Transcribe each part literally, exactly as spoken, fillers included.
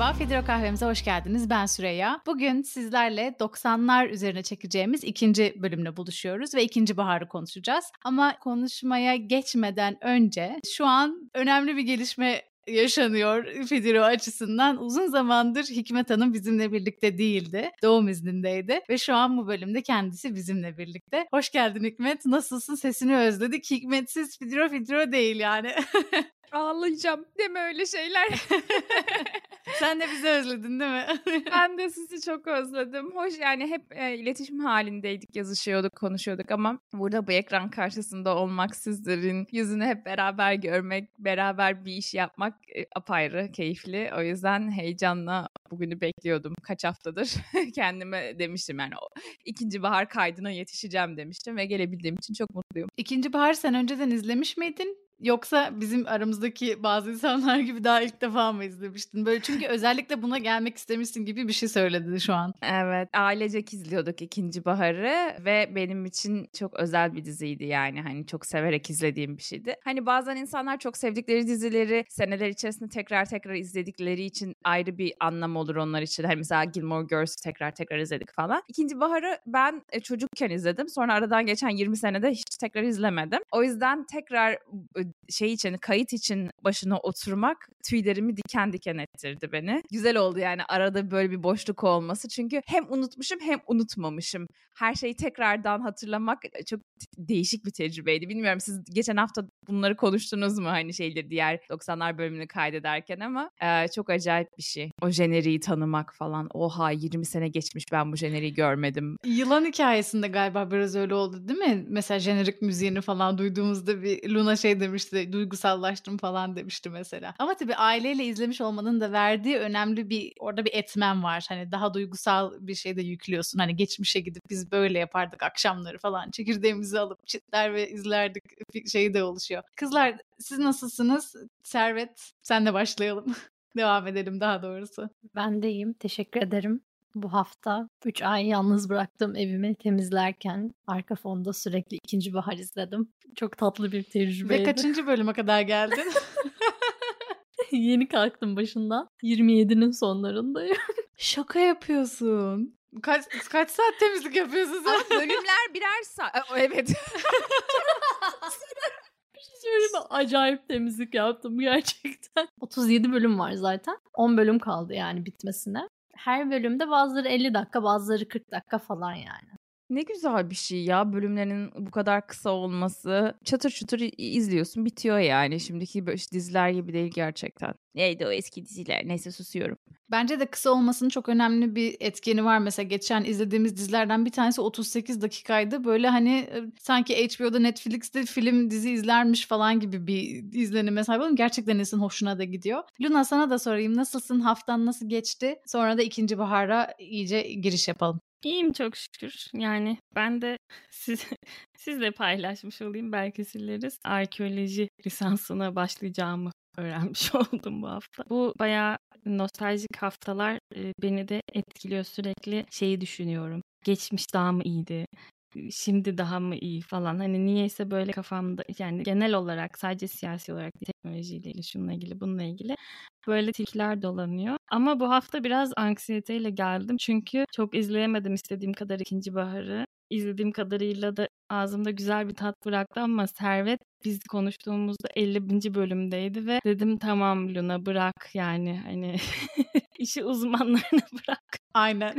Merhaba, Fidro Kahvemize hoş geldiniz. Ben Süreyya. Bugün sizlerle doksanlar üzerine çekeceğimiz ikinci bölümle buluşuyoruz ve ikinci baharı konuşacağız. Ama konuşmaya geçmeden önce şu an önemli bir gelişme yaşanıyor Fidro açısından. Uzun zamandır Hikmet Hanım bizimle birlikte değildi. Doğum iznindeydi ve şu an bu bölümde kendisi bizimle birlikte. Hoş geldin Hikmet. Nasılsın? Sesini özledik. Hikmetsiz Fidro Fidro değil yani. Ağlayacağım. Deme öyle şeyler. Sen de bizi özledin değil mi? Ben de sizi çok özledim. Hoş yani hep e, iletişim halindeydik, yazışıyorduk, konuşuyorduk ama burada bu ekran karşısında olmak, sizlerin yüzünü hep beraber görmek, beraber bir iş yapmak e, apayrı keyifli. O yüzden heyecanla bugünü bekliyordum kaç haftadır. Kendime demiştim yani o ikinci bahar kaydına yetişeceğim demiştim ve gelebildiğim için çok mutluyum. İkinci bahar sen önceden izlemiş miydin? Yoksa bizim aramızdaki bazı insanlar gibi daha ilk defa mı izlemiştin? Böyle çünkü özellikle buna gelmek istemişsin gibi bir şey söyledin şu an. Evet, ailecek izliyorduk ikinci baharı ve benim için çok özel bir diziydi yani hani çok severek izlediğim bir şeydi. Hani bazen insanlar çok sevdikleri dizileri seneler içerisinde tekrar tekrar izledikleri için ayrı bir anlam olur onlar için. Hani mesela Gilmore Girls'ü tekrar tekrar izledik falan. İkinci baharı ben çocukken izledim. Sonra aradan geçen yirmi senede hiç tekrar izlemedim. O yüzden tekrar şey için, kayıt için başına oturmak tüylerimi diken diken ettirdi beni. Güzel oldu yani arada böyle bir boşluk olması. Çünkü hem unutmuşum hem unutmamışım. Her şeyi tekrardan hatırlamak çok değişik bir tecrübeydi. Bilmiyorum siz geçen hafta bunları konuştunuz mu hani şeyleri diğer doksanlar bölümünü kaydederken ama e, çok acayip bir şey. O jeneriği tanımak falan. Oha yirmi sene geçmiş ben bu jeneriği görmedim. Yılan hikayesinde galiba biraz öyle oldu değil mi? Mesela jenerik müziğini falan duyduğumuzda bir Luna şey demişti, duygusallaştım falan demişti mesela. Ama tabii aileyle izlemiş olmanın da verdiği önemli bir, orada bir etmen var. Hani daha duygusal bir şey de yüklüyorsun. Hani geçmişe gidip biz böyle yapardık akşamları falan. Çekirdeğimizi alıp çitler ve izlerdik şeyi de oluşuyor. Kızlar siz nasılsınız? Servet senle başlayalım. Devam edelim daha doğrusu. Ben de iyiyim. Teşekkür ederim. Bu hafta üç ay yalnız bıraktığım evimi temizlerken arka fonda sürekli ikinci bahar izledim. Çok tatlı bir tecrübeydi. Ve kaçıncı bölüme kadar geldin? Yeni kalktım başından. yirmi yedinin sonlarındayım. Şaka yapıyorsun. Kaç kaç saat temizlik yapıyorsun sen? Ama bölümler birer saat. Evet. Bir şey söyleyeyim mi? Acayip temizlik yaptım gerçekten. otuz yedi bölüm var zaten. on bölüm kaldı yani bitmesine. Her bölümde bazıları elli dakika, bazıları kırk dakika falan yani. Ne güzel bir şey ya bölümlerin bu kadar kısa olması. Çatır çutur izliyorsun bitiyor yani. Şimdiki diziler gibi değil gerçekten. Neydi o eski diziler? Neyse susuyorum. Bence de kısa olmasının çok önemli bir etkeni var. Mesela geçen izlediğimiz dizilerden bir tanesi otuz sekiz dakikaydı. Böyle hani sanki H B O'da Netflix'te film dizi izlermiş falan gibi bir izlenime sahip oldum. Gerçekten insanın hoşuna da gidiyor. Luna sana da sorayım. Nasılsın? Haftan nasıl geçti? Sonra da ikinci bahara iyice giriş yapalım. İyiyim çok şükür. Yani ben de siz, sizle paylaşmış olayım. Belki sileriz. Arkeoloji lisansına başlayacağımı öğrenmiş oldum bu hafta. Bu bayağı nostaljik haftalar e, beni de etkiliyor. Sürekli şeyi düşünüyorum. Geçmiş daha mı iyiydi? Şimdi daha mı iyi falan. Hani niyeyse böyle kafamda yani genel olarak sadece siyasi olarak teknolojiyle ilgili, şununla ilgili, bununla ilgili böyle tilkiler dolanıyor. Ama bu hafta biraz anksiyeteyle geldim. Çünkü çok izleyemedim istediğim kadar ikinci baharı. İzlediğim kadarıyla da ağzımda güzel bir tat bıraktı ama Servet biz konuştuğumuzda ellinci bölümdeydi ve dedim tamam Luna bırak yani hani işi uzmanlarına bırak. Aynen.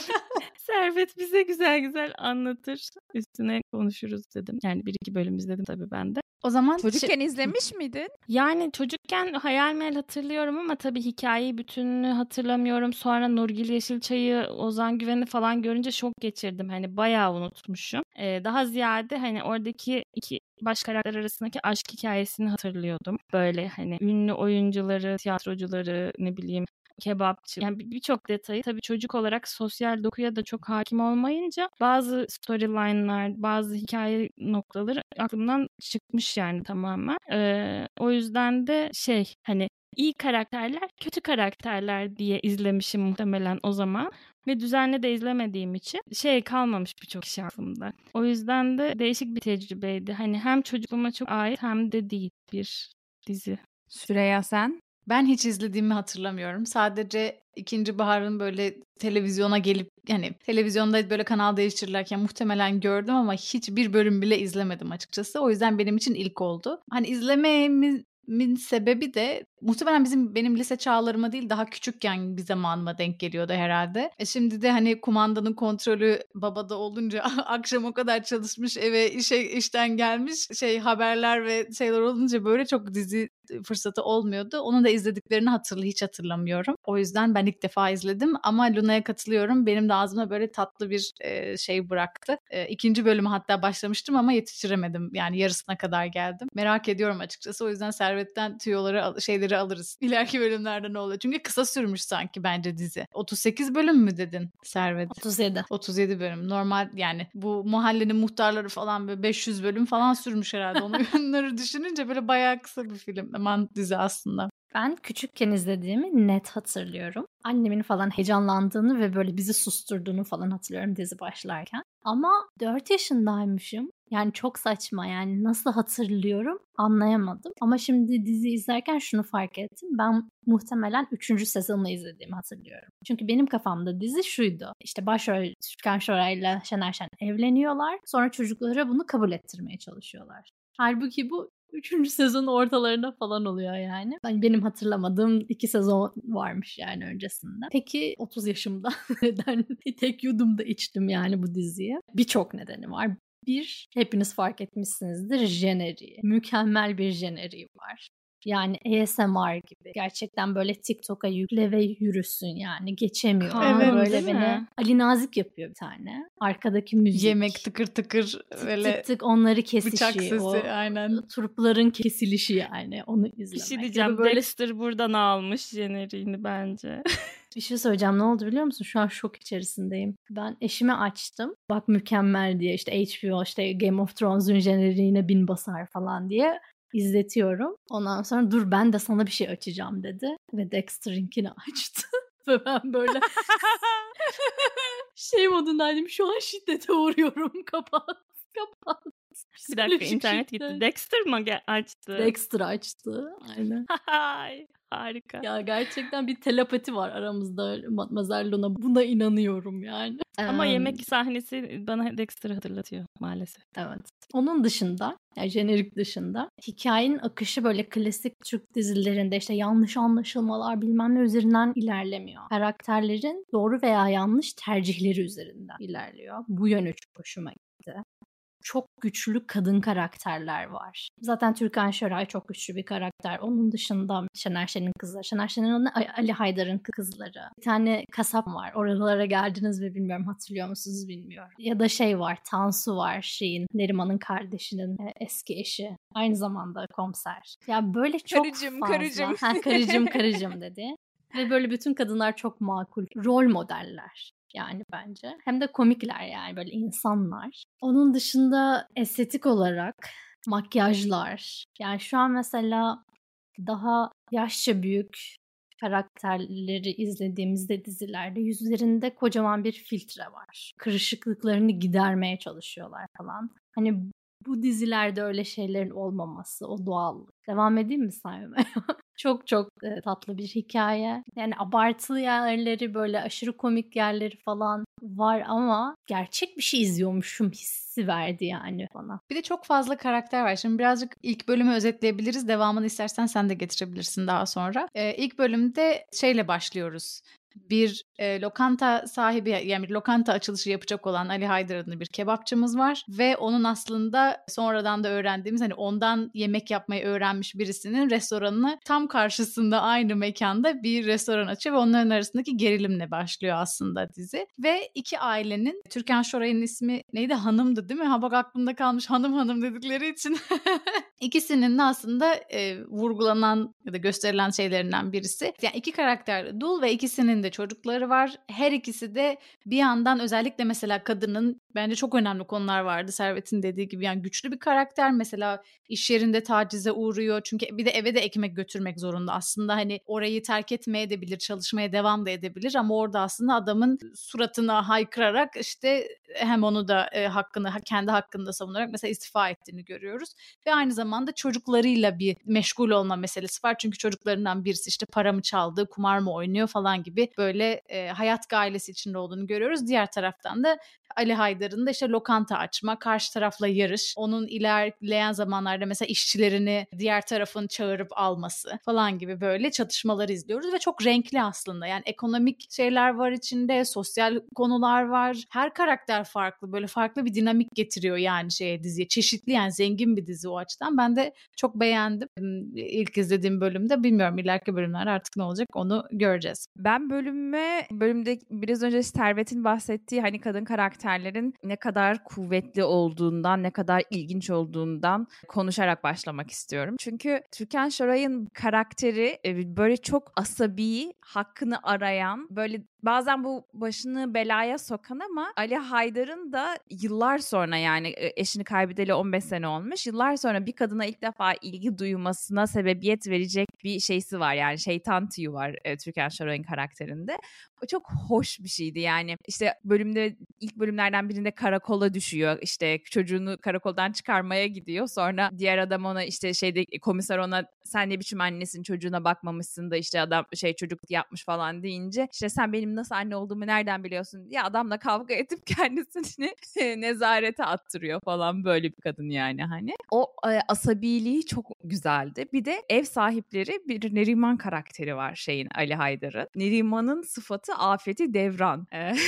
Servet bize güzel güzel anlatır. Üstüne konuşuruz dedim. Yani bir iki bölüm izledim tabii ben de. O zaman çocukken izlemiş miydin? Yani çocukken hayal meyal hatırlıyorum ama tabii hikayeyi bütününü hatırlamıyorum. Sonra Nurgül Yeşilçay'ı, Ozan Güven'i falan görünce şok geçirdim. Hani bayağı unutmuşum. Ee, daha ziyade hani oradaki iki baş karakter arasındaki aşk hikayesini hatırlıyordum. Böyle hani ünlü oyuncuları, tiyatrocuları, ne bileyim kebapçı. Yani birçok detayı tabii çocuk olarak sosyal dokuya da çok hakim olmayınca bazı storyline'lar, bazı hikaye noktaları aklımdan çıkmış yani tamamen. Ee, o yüzden de şey hani iyi karakterler, kötü karakterler diye izlemişim muhtemelen o zaman. Ve düzenli de izlemediğim için şey kalmamış birçok şey aklımda. O yüzden de değişik bir tecrübeydi. Hani hem çocukluğuma çok ait hem de değil bir dizi. Süreyya sen? Ben hiç izlediğimi hatırlamıyorum. Sadece ikinci Bahar'ın böyle televizyona gelip yani televizyonda böyle kanal değiştirirlerken muhtemelen gördüm ama hiçbir bölüm bile izlemedim açıkçası. O yüzden benim için ilk oldu. Hani izlememin sebebi de muhtemelen bizim benim lise çağlarıma değil daha küçükken bir zamanıma denk geliyordu herhalde. E şimdi de hani kumandanın kontrolü babada olunca akşam o kadar çalışmış eve işe işten gelmiş şey haberler ve şeyler olunca böyle çok dizi fırsatı olmuyordu. Onun da izlediklerini hatırlı hiç hatırlamıyorum. O yüzden ben ilk defa izledim ama Luna'ya katılıyorum. Benim de ağzıma böyle tatlı bir e, şey bıraktı. E, ikinci bölümü hatta başlamıştım ama yetiştiremedim. Yani yarısına kadar geldim. Merak ediyorum açıkçası. O yüzden Servet'ten tüyoları şeyleri alırız. İleriki bölümlerde ne oluyor? Çünkü kısa sürmüş sanki bence dizi. otuz sekiz bölüm mü dedin Servet? otuz yedi. otuz yedi bölüm. Normal yani bu mahallenin muhtarları falan böyle beş yüz bölüm falan sürmüş herhalde. Onu onları düşününce böyle bayağı kısa bir film. Aman dizi aslında. Ben küçükken izlediğimi net hatırlıyorum. Annemin falan heyecanlandığını ve böyle bizi susturduğunu falan hatırlıyorum dizi başlarken. Ama dört yaşındaymışım. Yani çok saçma, yani nasıl hatırlıyorum anlayamadım. Ama şimdi dizi izlerken şunu fark ettim. Ben muhtemelen üçüncü sezonunu izlediğimi hatırlıyorum. Çünkü benim kafamda dizi şuydu. İşte başrol Türkan Şoray ile Şener Şen evleniyorlar. Sonra çocuklara bunu kabul ettirmeye çalışıyorlar. Halbuki bu üçüncü sezonun ortalarında falan oluyor yani. Yani benim hatırlamadığım iki sezon varmış yani öncesinde. Peki otuz yaşımda neden tek yudumda içtim yani bu diziye? Birçok nedeni var. Bir, hepiniz fark etmişsinizdir, jeneriği. Mükemmel bir jeneriği var. Yani A S M R gibi. Gerçekten böyle TikTok'a yükle ve yürüsün yani. Geçemiyor. Kaan, Evet, Böyle değil beni mi? Ali Nazik yapıyor bir tane. Arkadaki müzik. Yemek tıkır tıkır böyle tık tık onları kesişi. bıçak sesi o aynen. turpların kesilişi yani. Onu izlemek. Bir şey Ya da diyeceğim. böyle Dexter buradan almış jeneriğini bence. bir şey söyleyeceğim. Ne oldu biliyor musun? Şu an şok içerisindeyim. Ben eşime açtım. Bak mükemmel diye işte H B O işte Game of Thrones'un jeneriğine bin basar falan diye izletiyorum. Ondan sonra dur ben de sana bir şey açacağım dedi. Ve Dexter'inkini açtı. Ve ben böyle şey modundaydım. Şu an şiddete uğruyorum. Kapat. Kapat. Bir dakika Psikolojik internet şiddet. gitti. Dexter mı ge- açtı? Dexter açtı. Aynen. Hay, harika. Ya gerçekten bir telepati var aramızda. Mademoiselle Luna. Buna inanıyorum yani. Ama Em, yemek sahnesi bana Dexter'ı hatırlatıyor maalesef. Evet. Onun dışında, yani jenerik dışında hikayenin akışı böyle klasik Türk dizilerinde işte yanlış anlaşılmalar bilmem ne üzerinden ilerlemiyor. Karakterlerin doğru veya yanlış tercihleri üzerinden ilerliyor. Bu yönü çok hoşuma gitti. Çok güçlü kadın karakterler var. Zaten Türkan Şoray çok güçlü bir karakter. Onun dışında Şener Şen'in kızları. Şener Şen'in Ali Haydar'ın kızları. Bir tane kasap var. Oralara geldiniz mi bilmiyorum. Hatırlıyor musunuz bilmiyorum. Ya da şey var. Tansu var. Şeyin Neriman'ın kardeşinin eski eşi. Aynı zamanda komiser. Ya böyle çok Karıcım, fazla. karıcım. Ha, karıcım karıcım dedi. Ve böyle bütün kadınlar çok makul. Rol modeller. Yani bence. Hem de komikler yani böyle insanlar. Onun dışında estetik olarak makyajlar. Yani şu an mesela daha yaşça büyük karakterleri izlediğimizde dizilerde yüzlerinde kocaman bir filtre var. Kırışıklıklarını gidermeye çalışıyorlar falan. Hani bu dizilerde öyle şeylerin olmaması, o doğallık. Devam edeyim mi saymaya? Çok çok e, tatlı bir hikaye. Yani abartılı yerleri, böyle aşırı komik yerleri falan var ama gerçek bir şey izliyormuşum hissi verdi yani bana. Bir de çok fazla karakter var. Şimdi birazcık ilk bölümü özetleyebiliriz. Devamını istersen sen de getirebilirsin daha sonra. Ee, ilk bölümde şeyle başlıyoruz. Bir e, lokanta sahibi, yani bir lokanta açılışı yapacak olan Ali Haydar adında bir kebapçımız var ve onun aslında sonradan da öğrendiğimiz, hani ondan yemek yapmayı öğrenmiş birisinin restoranını tam karşısında aynı mekanda bir restoran açıyor ve onların arasındaki gerilimle başlıyor aslında dizi. Ve iki ailenin, Türkan Şoray'ın ismi neydi? Hanım'dı değil mi? Ha bak aklımda kalmış, hanım hanım dedikleri için. İkisinin de aslında e, vurgulanan ya da gösterilen şeylerinden birisi. Yani iki karakter dul ve ikisinin de çocukları var. Her ikisi de bir yandan, özellikle mesela kadının bence çok önemli konular vardı. Servet'in dediği gibi yani güçlü bir karakter. Mesela iş yerinde tacize uğruyor. Çünkü bir de eve de ekmek götürmek zorunda. Aslında hani orayı terk etmeye edebilir, çalışmaya devam da edebilir ama orada aslında adamın suratına haykırarak işte hem onu da e, hakkını, kendi hakkını da savunarak mesela istifa ettiğini görüyoruz. Ve aynı zamanda zamanda çocuklarıyla bir meşgul olma meselesi var. Çünkü çocuklarından birisi işte para mı çaldı, kumar mı oynuyor falan gibi böyle e, hayat gailesi içinde olduğunu görüyoruz. Diğer taraftan da Ali Haydar'ın da işte lokanta açma, karşı tarafla yarış, onun ilerleyen zamanlarda mesela işçilerini diğer tarafın çağırıp alması falan gibi böyle çatışmaları izliyoruz ve çok renkli aslında. Yani ekonomik şeyler var içinde, sosyal konular var. Her karakter farklı, böyle farklı bir dinamik getiriyor yani şeye, diziye. Çeşitli, yani zengin bir dizi o açıdan. Ben de çok beğendim. İlk izlediğim bölümde, bilmiyorum ileriki bölümler artık ne olacak onu göreceğiz. Ben bölüme, bölümde biraz önce Servet'in bahsettiği hani kadın karakterlerin ne kadar kuvvetli olduğundan, ne kadar ilginç olduğundan konuşarak başlamak istiyorum. Çünkü Türkan Şoray'ın karakteri böyle çok asabi, hakkını arayan, böyle bazen bu başını belaya sokan ama Ali Haydar'ın da yıllar sonra, yani eşini kaybedeli on beş sene olmuş, yıllar sonra bir kadına ilk defa ilgi duymasına sebebiyet verecek bir şeysi var, yani şeytan tüyü var e, Türkan Şoray'ın karakterinde. O çok hoş bir şeydi yani. İşte bölümde, ilk bölümlerden birinde karakola düşüyor, işte çocuğunu karakoldan çıkarmaya gidiyor, sonra diğer adam ona işte şeyde, komiser ona sen ne biçim annesin, çocuğuna bakmamışsın da işte adam şey çocuk yapmış falan deyince, işte sen benim nasıl anne olduğumu nereden biliyorsun? Ya adamla kavga edip kendisini nezarete attırıyor falan, böyle bir kadın yani hani. O e, asabiliği çok güzeldi. Bir de ev sahipleri bir Neriman karakteri var şeyin, Ali Haydar'ın. Neriman'ın sıfatı afeti devran.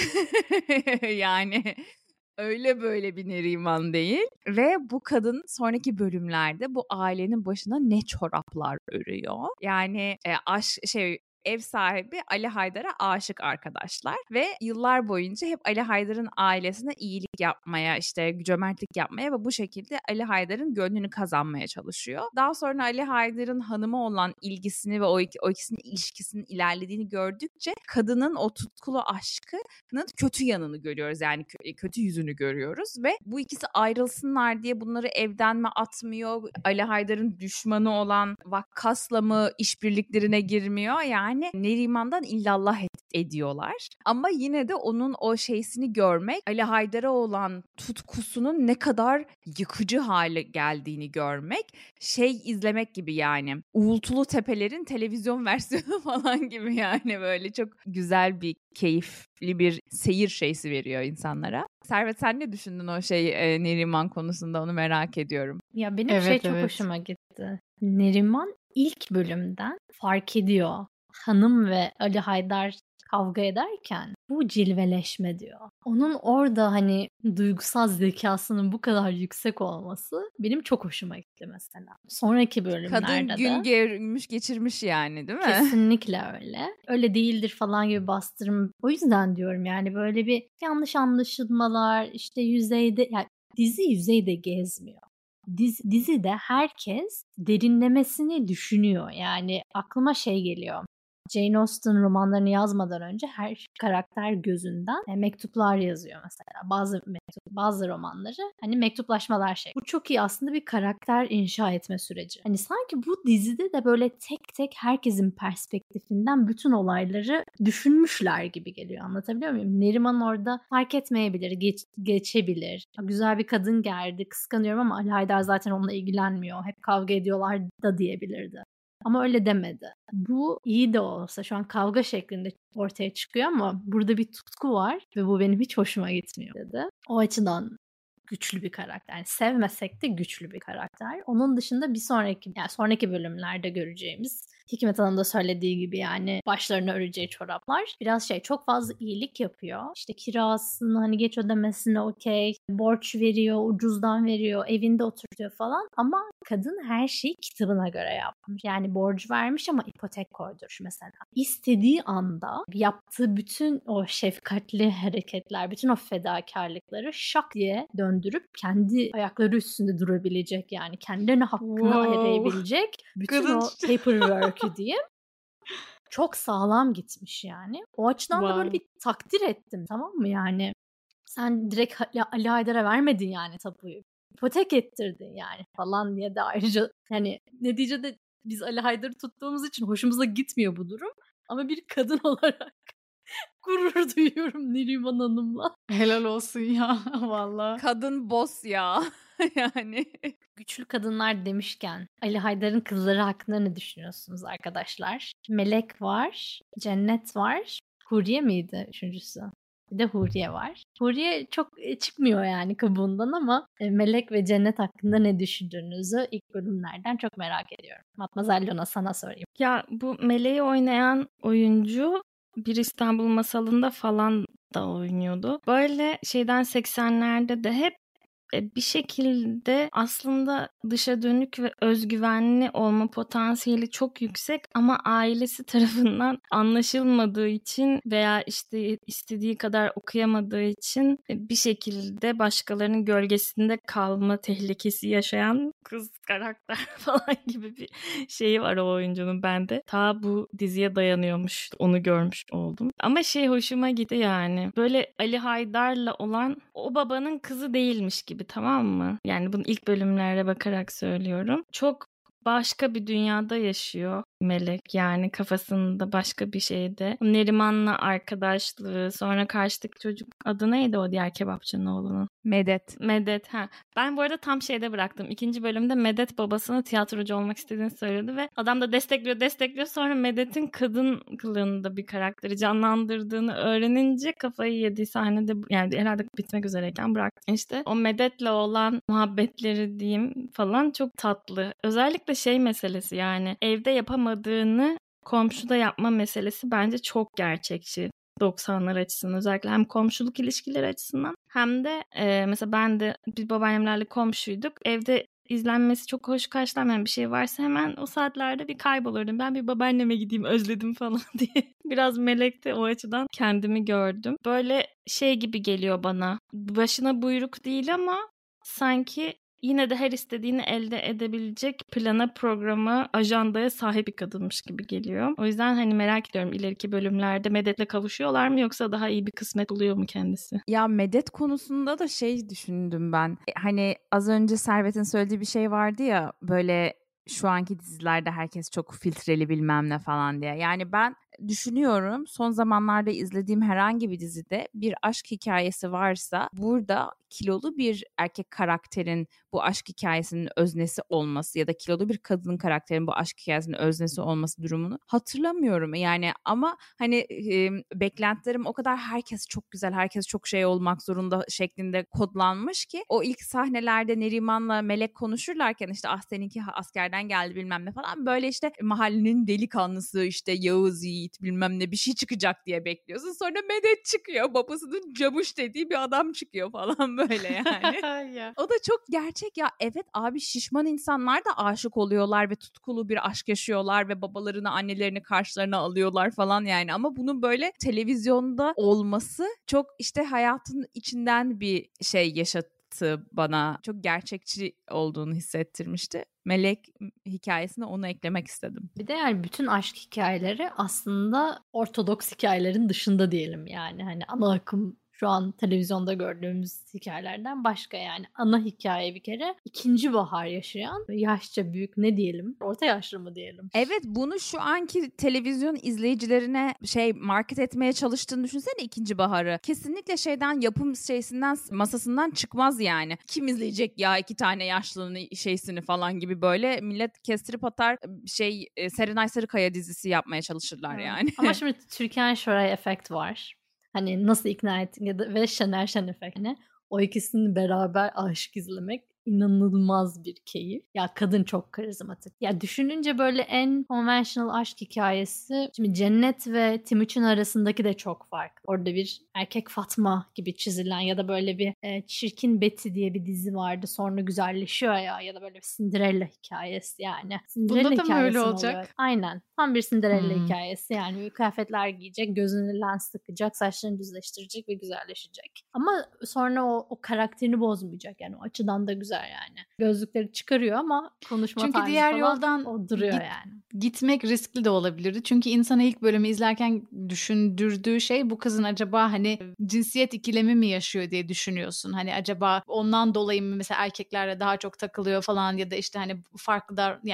Yani öyle böyle bir Neriman değil. Ve bu kadın sonraki bölümlerde bu ailenin başına ne çoraplar örüyor. Yani e, aşk şey ev sahibi Ali Haydar'a aşık arkadaşlar ve yıllar boyunca hep Ali Haydar'ın ailesine iyilik yapmaya, işte cömertlik yapmaya ve bu şekilde Ali Haydar'ın gönlünü kazanmaya çalışıyor. Daha sonra Ali Haydar'ın hanıma olan ilgisini ve o, iki, o ikisinin ilişkisinin ilerlediğini gördükçe kadının o tutkulu aşkının kötü yanını görüyoruz, yani kötü yüzünü görüyoruz ve bu ikisi ayrılsınlar diye bunları evden mi atmıyor, Ali Haydar'ın düşmanı olan Vakkas'la mı işbirliklerine girmiyor, yani Yani Neriman'dan illallah et, ediyorlar. Ama yine de onun o şeysini görmek, Ali Haydar'a olan tutkusunun ne kadar yıkıcı hale geldiğini görmek, şey izlemek gibi yani. Uğultulu Tepelerin televizyon versiyonu falan gibi yani, böyle çok güzel bir, keyifli bir seyir şeysi veriyor insanlara. Servet, sen ne düşündün o şey e, Neriman konusunda, onu merak ediyorum. Ya benim Evet, şey çok evet. hoşuma gitti. Neriman ilk bölümden fark ediyor. Hanım ve Ali Haydar kavga ederken bu cilveleşme diyor. Onun orada hani duygusal zekasının bu kadar yüksek olması benim çok hoşuma gitti mesela. Sonraki bölümlerde Kadın de gün görmüş geçirmiş yani, değil mi? kesinlikle öyle. Öyle değildir falan gibi bastırım. O yüzden diyorum yani böyle bir yanlış anlaşılmalar, işte yüzeyde, yani dizi yüzeyde gezmiyor. Diz, dizide herkes derinlemesini düşünüyor. Yani aklıma şey geliyor. Jane Austen romanlarını yazmadan önce her karakter gözünden e, mektuplar yazıyor mesela. Bazı mektup, bazı romanları hani mektuplaşmalar şey. Bu çok iyi aslında bir karakter inşa etme süreci. Hani sanki bu dizide de böyle tek tek herkesin perspektifinden bütün olayları düşünmüşler gibi geliyor. Anlatabiliyor muyum? Neriman orada fark etmeyebilir, geç, geçebilir. Güzel bir kadın geldi, kıskanıyorum ama Ali Haydar zaten onunla ilgilenmiyor. Hep kavga ediyorlar da diyebilirdi. Ama öyle demedi. Bu iyi de olsa şu an kavga şeklinde ortaya çıkıyor ama burada bir tutku var ve bu benim hiç hoşuma gitmiyor dedi. O açıdan güçlü bir karakter. Yani sevmesek de güçlü bir karakter. Onun dışında bir sonraki, yani sonraki bölümlerde göreceğimiz, Hikmet Hanım da söylediği gibi yani başlarına öreceği çoraplar. Biraz şey, çok fazla iyilik yapıyor. İşte kirasını hani geç ödemesine okey, borç veriyor, ucuzdan veriyor, evinde oturtuyor falan. Ama kadın her şeyi kitabına göre yapmış. Yani borç vermiş ama ipotek koydurmuş mesela. İstediği anda yaptığı bütün o şefkatli hareketler, bütün o fedakarlıkları şak diye döndürüp kendi ayakları üstünde durabilecek, yani kendilerine hakkını Wow. arayabilecek bütün Kadın- o paperwork'ü diyeyim. Çok sağlam gitmiş yani. O açıdan da böyle Wow. bir takdir ettim, tamam mı yani? Sen direkt Ha- Ali Haydar'a vermedin yani tapuyu. İpotek ettirdin yani falan diye de ayrıca yani neticede biz Ali Haydar'ı tuttuğumuz için hoşumuza gitmiyor bu durum. Ama bir kadın olarak gurur duyuyorum Neriman Hanım'la. Helal olsun ya valla. Kadın boss ya. yani. Güçlü kadınlar demişken Ali Haydar'ın kızları hakkında ne düşünüyorsunuz arkadaşlar? Melek var, Cennet var, Huriye miydi üçüncüsü? Bir de Huriye var. Huriye çok e, çıkmıyor yani kabuğundan ama e, Melek ve Cennet hakkında ne düşündüğünüzü ilk bölümlerden çok merak ediyorum. Matmazel Luna, sana sorayım. Ya bu Meleği oynayan oyuncu Bir İstanbul Masalı'nda falan da oynuyordu. Böyle şeyden seksenlerde de hep e, bir şekilde aslında dışa dönük ve özgüvenli olma potansiyeli çok yüksek ama ailesi tarafından anlaşılmadığı için veya işte istediği kadar okuyamadığı için e, bir şekilde başkalarının gölgesinde kalma tehlikesi yaşayan kız karakter falan gibi bir şeyi var o oyuncunun bende. Ta bu diziye dayanıyormuş. Onu görmüş oldum. Ama şey hoşuma gitti yani. Böyle Ali Haydar'la olan o babanın kızı değilmiş gibi, tamam mı? Yani bunu ilk bölümlere bakarak söylüyorum. Çok başka bir dünyada yaşıyor Melek, yani kafasında başka bir şeyde. Neriman'la arkadaşlığı, sonra karşıdaki çocuk adı neydi o diğer kebapçının oğlunun? Medet. Medet. Ha. Ben bu arada tam şeyde bıraktım. İkinci bölümde Medet babasına tiyatrocu olmak istediğini söyledi ve adam da destekliyor destekliyor. Sonra Medet'in kadın kılığında bir karakteri canlandırdığını öğrenince kafayı yediği sahnede, yani herhalde bitmek üzereyken bıraktım. İşte o Medet'le olan muhabbetleri diyeyim falan çok tatlı. Özellikle şey meselesi, yani evde yapamadığını komşuda yapma meselesi bence çok gerçekçi. doksanlar açısından özellikle hem komşuluk ilişkileri açısından hem de e, mesela ben de biz babaannemlerle komşuyduk. Evde izlenmesi çok hoş karşılanmayan bir şey varsa hemen o saatlerde bir kaybolurdum. Ben bir babaanneme gideyim, özledim falan diye. Biraz Melek'te o açıdan kendimi gördüm. Böyle şey gibi geliyor bana. Başına buyruk değil ama sanki yine de her istediğini elde edebilecek plana, programa, ajandaya sahip bir kadınmış gibi geliyor. O yüzden hani merak ediyorum, ileriki bölümlerde Medet'le kavuşuyorlar mı yoksa daha iyi bir kısmet buluyor mu kendisi? Ya Medet konusunda da şey düşündüm ben. E, Hani az önce Servet'in söylediği bir şey vardı ya, böyle şu anki dizilerde herkes çok filtreli bilmem ne falan diye. Yani ben düşünüyorum, son zamanlarda izlediğim herhangi bir dizide bir aşk hikayesi varsa burada kilolu bir erkek karakterin bu aşk hikayesinin öznesi olması ya da kilolu bir kadın karakterin bu aşk hikayesinin öznesi olması durumunu hatırlamıyorum. Yani ama hani e, beklentilerim o kadar herkes çok güzel, herkes çok şey olmak zorunda şeklinde kodlanmış ki o ilk sahnelerde Neriman'la Melek konuşurlarken işte ah seninki askerden geldi bilmem ne falan, böyle işte mahallenin delikanlısı işte Yağız Yiğit bilmem ne bir şey çıkacak diye bekliyorsun. Sonra Medet çıkıyor, babasının camuş dediği bir adam çıkıyor falan böyle yani. O da çok gerçek ya. Evet abi, şişman insanlar da aşık oluyorlar ve tutkulu bir aşk yaşıyorlar ve babalarını annelerini karşılarına alıyorlar falan yani. Ama bunun böyle televizyonda olması çok işte hayatın içinden bir şey yaşattı bana. Çok gerçekçi olduğunu hissettirmişti. Melek hikayesine onu eklemek istedim. Bir de yani bütün aşk hikayeleri aslında ortodoks hikayelerin dışında diyelim yani. Hani ana akım şu an televizyonda gördüğümüz hikayelerden başka yani. Ana hikaye bir kere ikinci bahar yaşayan, yaşça büyük ne diyelim? Orta yaşlı mı diyelim? Evet, bunu şu anki televizyon izleyicilerine şey market etmeye çalıştığını düşünsene ikinci baharı. Kesinlikle şeyden, yapım şeysinden, masasından çıkmaz yani. Kim izleyecek ya iki tane yaşlının şeysini falan gibi böyle millet kestirip atar, şey Serenay Sarıkaya dizisi yapmaya çalışırlar Evet. yani. Ama şimdi Türkan Şoray efekt var. Hani nasıl ikna ettin ya da ve Şener Şen efekt. Hani o ikisini beraber aşk izlemek inanılmaz bir keyif. Ya kadın çok karizmatik. Ya düşününce böyle en conventional aşk hikayesi. Şimdi Cennet ve Timuçin arasındaki de çok fark. Orada bir erkek Fatma gibi çizilen ya da böyle bir e, Çirkin Betty diye bir dizi vardı. Sonra güzelleşiyor ya, ya da böyle bir Cinderella hikayesi yani. Cinderella Bunda da mı öyle olacak? Oluyor. Aynen. Tam bir Cinderella Hmm. hikayesi. Yani böyle kıyafetler giyecek, gözüne lens takacak, saçlarını düzleştirecek ve güzelleşecek. Ama sonra o, o karakterini bozmayacak. Yani o açıdan da güzel yani. Gözlükleri çıkarıyor ama konuşma Çünkü tarzı diğer falan yoldan o duruyor git- yani. Gitmek riskli de olabilirdi. Çünkü insana ilk bölümü izlerken düşündürdüğü şey bu kızın acaba hani cinsiyet ikilemi mi yaşıyor diye düşünüyorsun. Hani acaba ondan dolayı mı mesela erkeklerle daha çok takılıyor falan ya da işte hani farklı da yani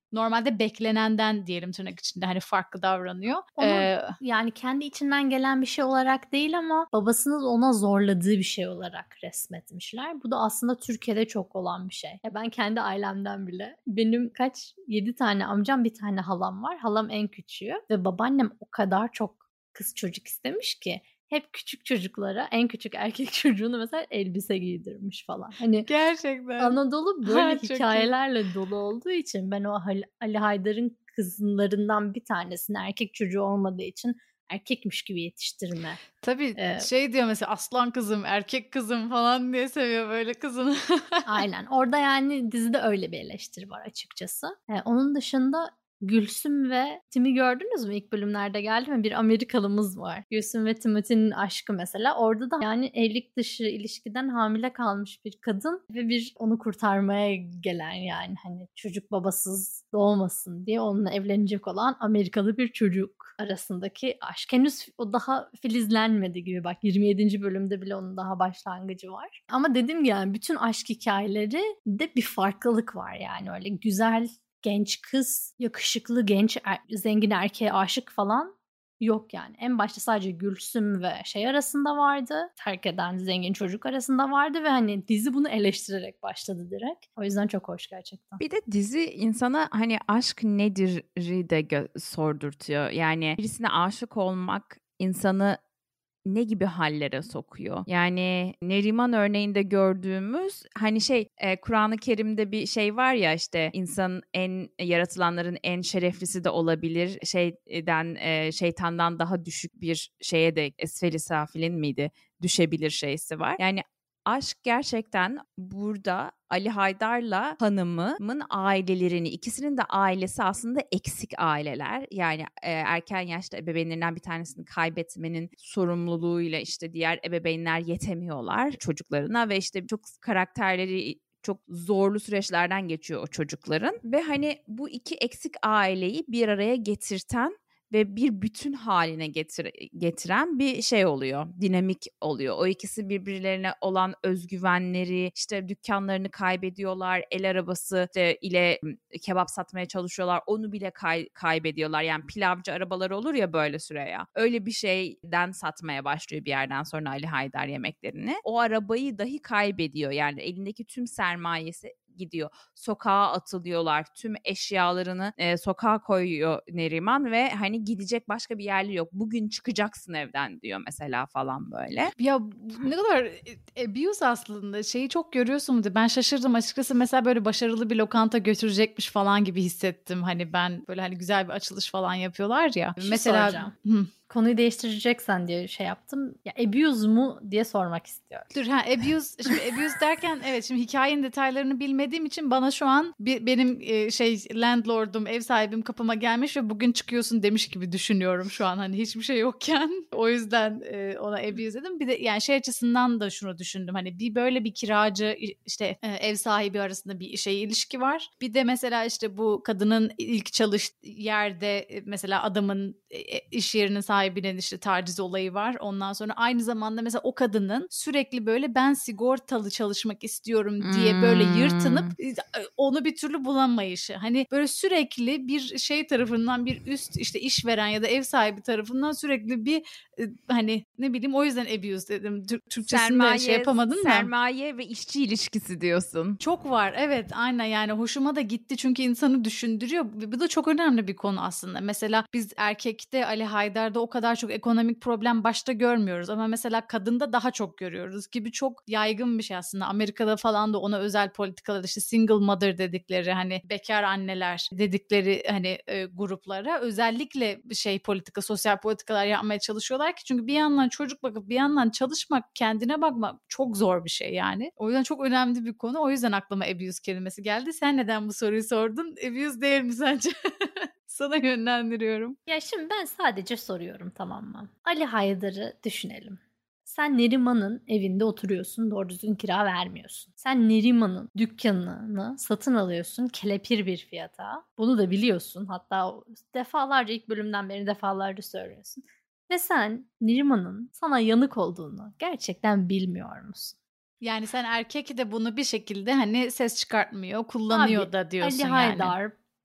normalde beklenenden diyelim tırnak içinde hani farklı davranıyor. Onun Ee, yani kendi içinden gelen bir şey olarak değil ama babasının ona zorladığı bir şey olarak resmetmişler. Bu da aslında Türkiye'de çok olan bir şey. Ya ben kendi ailemden bile. Benim kaç yedi tane amcam, bir tane halam var. Halam en küçüğü ve babaannem o kadar çok kız çocuk istemiş ki hep küçük çocuklara, en küçük erkek çocuğunu mesela elbise giydirmiş falan. Hani gerçekten. Anadolu böyle Ha, çok iyi. hikayelerle dolu olduğu için ben o Hal- Ali Haydar'ın kızlarından bir tanesini, erkek çocuğu olmadığı için erkekmiş gibi yetiştirme. Tabii Ee, şey diyor mesela aslan kızım, erkek kızım falan diye seviyor böyle kızını. Aynen. Orada yani dizide öyle bir eleştiri var açıkçası. Ee, onun dışında Gülsüm ve Tim'i gördünüz mü? İlk bölümlerde geldi mi? Bir Amerikalımız var. Gülsüm ve Timothy'nin aşkı mesela. Orada da yani evlilik dışı ilişkiden hamile kalmış bir kadın ve bir onu kurtarmaya gelen, yani hani çocuk babasız doğmasın diye onunla evlenecek olan Amerikalı bir çocuk arasındaki aşk. Henüz o daha filizlenmedi gibi, bak yirmi yedinci bölümde bile onun daha başlangıcı var. Ama dediğim gibi yani bütün aşk hikayeleri de bir farklılık var, yani öyle güzel genç kız, yakışıklı genç er, zengin erkeğe aşık falan yok yani. En başta sadece Gülsüm ve şey arasında vardı. Terk eden zengin çocuk arasında vardı ve hani dizi bunu eleştirerek başladı direkt. O yüzden çok hoş gerçekten. Bir de dizi insana hani aşk nedir'i de gö- sordurtuyor. Yani birisine aşık olmak insanı ne gibi hallere sokuyor? Yani Neriman örneğinde gördüğümüz hani şey e, Kur'an-ı Kerim'de bir şey var ya, işte insanın en yaratılanların en şereflisi de olabilir. Şeyden e, şeytandan daha düşük bir şeye de esfel-i safilin miydi? Düşebilir şeysi var. Yani aşk gerçekten burada Ali Haydar'la hanımının ailelerini, ikisinin de ailesi aslında eksik aileler. Yani e, erken yaşta ebeveynlerinden bir tanesini kaybetmenin sorumluluğuyla işte diğer ebeveynler yetemiyorlar çocuklarına ve işte çok karakterleri çok zorlu süreçlerden geçiyor o çocukların. Ve hani bu iki eksik aileyi bir araya getirten ve bir bütün haline getir, getiren bir şey oluyor. Dinamik oluyor. O ikisi birbirlerine olan özgüvenleri, işte dükkanlarını kaybediyorlar, el arabası işte ile kebap satmaya çalışıyorlar, onu bile kay, kaybediyorlar. Yani pilavcı arabaları olur ya böyle süreye. Öyle bir şeyden satmaya başlıyor bir yerden sonra Ali Haydar yemeklerini. O arabayı dahi kaybediyor. Yani elindeki tüm sermayesi gidiyor. Sokağa atılıyorlar. Tüm eşyalarını e, sokağa koyuyor Neriman ve hani gidecek başka bir yerli yok. Bugün çıkacaksın evden diyor mesela falan böyle. Ya ne kadar abuse aslında. Şeyi çok görüyorsun. Ben şaşırdım açıkçası. Mesela böyle başarılı bir lokanta götürecekmiş falan gibi hissettim. Hani ben böyle hani güzel bir açılış falan yapıyorlar ya. Bir şey mesela soracağım. Konuyu değiştireceksen diye şey yaptım. Ya abuse mu diye sormak istiyorum. Dur ha abuse, şimdi abuse derken evet şimdi hikayenin detaylarını bilmediğim için bana şu an bir, benim e, şey landlordum, ev sahibim kapıma gelmiş ve bugün çıkıyorsun demiş gibi düşünüyorum şu an, hani hiçbir şey yokken. O yüzden e, ona abuse dedim. Bir de yani şey açısından da şunu düşündüm. Hani bir böyle bir kiracı işte e, ev sahibi arasında bir şey ilişki var. Bir de mesela işte bu kadının ilk çalıştığı yerde e, mesela adamın e, iş yerinin sahibinin işte taciz olayı var. Ondan sonra aynı zamanda mesela o kadının sürekli böyle ben sigortalı çalışmak istiyorum diye hmm. böyle yırtınıp onu bir türlü bulamayışı. Hani böyle sürekli bir şey tarafından, bir üst işte işveren ya da ev sahibi tarafından sürekli bir hani ne bileyim, o yüzden abuse dedim. Türkçesinde şey yapamadım da. Sermaye ve işçi ilişkisi diyorsun. Çok var evet, aynen, yani hoşuma da gitti çünkü insanı düşündürüyor. Bu da çok önemli bir konu aslında. Mesela biz erkekte Ali Haydar'da o kadar çok ekonomik problem başta görmüyoruz ama mesela kadında daha çok görüyoruz gibi, çok yaygın bir şey aslında. Amerika'da falan da ona özel politikalar, işte single mother dedikleri, hani bekar anneler dedikleri hani e, gruplara özellikle şey politika, sosyal politikalar yapmaya çalışıyorlar ki çünkü bir yandan çocuk bakıp bir yandan çalışmak, kendine bakmak çok zor bir şey yani. O yüzden çok önemli bir konu. O yüzden aklıma abuse kelimesi geldi. Sen neden bu soruyu sordun? Abuse değil mi sence? Sana yönlendiriyorum. Ya şimdi ben sadece soruyorum, tamam mı? Ali Haydar'ı düşünelim. Sen Neriman'ın evinde oturuyorsun, doğru düzgün kira vermiyorsun. Sen Neriman'ın dükkanını satın alıyorsun kelepir bir fiyata. Bunu da biliyorsun. Hatta defalarca, ilk bölümden beri defalarca söylüyorsun. Ve sen Neriman'ın sana yanık olduğunu gerçekten bilmiyor musun? Yani sen erkek de bunu bir şekilde hani ses çıkartmıyor, kullanıyor Abi, da diyorsun Ali Haydar, yani.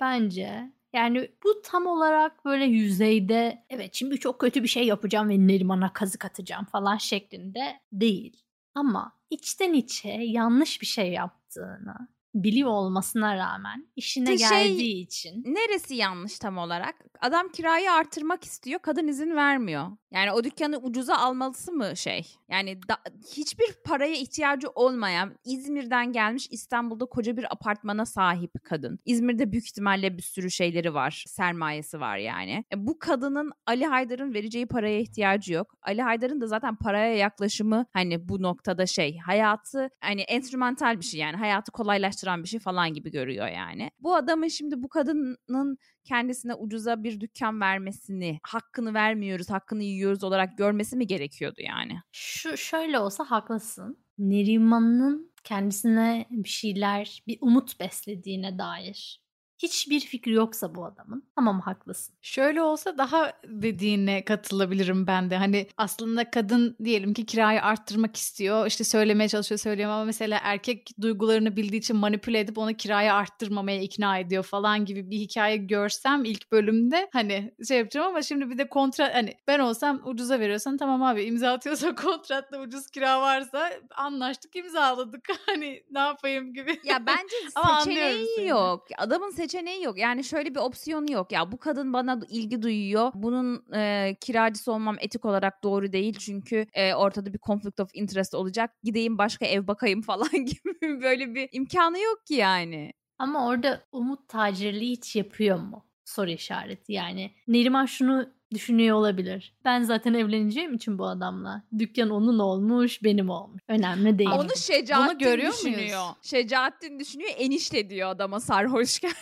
bence. Yani bu tam olarak böyle yüzeyde evet şimdi çok kötü bir şey yapacağım ve Neriman'a kazık atacağım falan şeklinde değil. Ama içten içe yanlış bir şey yaptığını biliyor olmasına rağmen işine Şey, geldiği için. Neresi yanlış tam olarak? Adam kirayı artırmak istiyor, kadın izin vermiyor. Yani o dükkanı ucuza alması mı şey? Yani da, hiçbir paraya ihtiyacı olmayan, İzmir'den gelmiş, İstanbul'da koca bir apartmana sahip kadın. İzmir'de büyük ihtimalle bir sürü şeyleri var, sermayesi var yani. E, bu kadının Ali Haydar'ın vereceği paraya ihtiyacı yok. Ali Haydar'ın da zaten paraya yaklaşımı hani bu noktada şey, hayatı hani enstrümantal bir şey, yani hayatı kolaylaştıran bir şey falan gibi görüyor yani. Bu adamın şimdi bu kadının kendisine ucuza bir dükkan vermesini, hakkını vermiyoruz, hakkını yiyoruz olarak görmesi mi gerekiyordu yani? Şu şöyle olsa haklısın. Neriman'ın kendisine bir şeyler, bir umut beslediğine dair hiçbir fikri yoksa bu adamın, tamam haklısın. Şöyle olsa daha dediğine katılabilirim ben de. Hani aslında kadın diyelim ki kirayı arttırmak istiyor. İşte söylemeye çalışıyor, söyleyemem ama mesela erkek duygularını bildiği için manipüle edip onu kirayı arttırmamaya ikna ediyor falan gibi bir hikaye görsem ilk bölümde hani şey yapacağım ama şimdi bir de kontrat, hani ben olsam ucuza veriyorsan tamam abi, imza atıyorsa kontratta ucuz kira varsa anlaştık, imzaladık. Hani ne yapayım gibi. Ya bence Ama seçeneği anlıyorum seni. yok. Adamın seçeneği yok. Yani şöyle bir opsiyonu yok. Ya bu kadın bana ilgi duyuyor. Bunun e, kiracısı olmam etik olarak doğru değil. Çünkü e, ortada bir conflict of interest olacak. Gideyim başka ev bakayım falan gibi böyle bir imkanı yok ki yani. Ama orada umut tacirliği hiç yapıyor mu? Soru işareti yani. Neriman şunu düşünüyor olabilir. Ben zaten evleneceğim için bu adamla. Dükkan onun olmuş, benim olmuş. Önemli değil. Onu Şecaettin Bunu görüyor düşünüyor. muyuz? Şecaettin düşünüyor. Enişte diyor adama sarhoşken.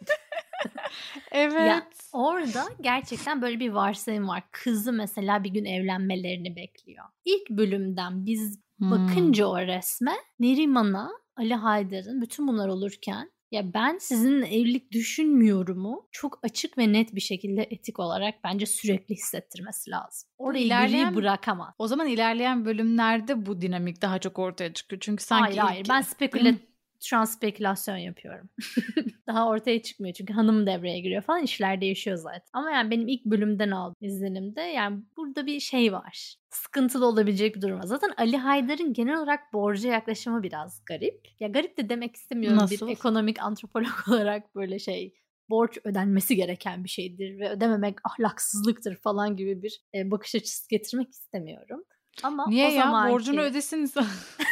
Evet. Ya orada gerçekten böyle bir varsayım var. Kızı mesela bir gün evlenmelerini bekliyor. İlk bölümden biz Hmm. bakınca o resme Neriman'a Ali Haydar'ın bütün bunlar olurken ya ben sizinle evlilik düşünmüyorumu çok açık ve net bir şekilde etik olarak bence sürekli hissettirmesi lazım. Orayı ilerleyen- gri bırakamaz. O zaman ilerleyen bölümlerde bu dinamik daha çok ortaya çıkıyor. Çünkü sanki Hayır hayır ilk- ben speküle şu an spekülasyon yapıyorum. Daha ortaya çıkmıyor çünkü hanım devreye giriyor falan, işler değişiyor zaten. Ama yani benim ilk bölümden aldığım izlenimde yani burada bir şey var. Sıkıntılı olabilecek bir durum var. Zaten Ali Haydar'ın genel olarak borca yaklaşımı biraz garip. Ya garip de demek istemiyorum. Nasıl? Bir ekonomik antropolog olarak böyle şey, borç ödenmesi gereken bir şeydir ve ödememek ahlaksızlıktır falan gibi bir e, bakış açısı getirmek istemiyorum. Ama Niye o ya? zamanki... Borcunu ödesin insan.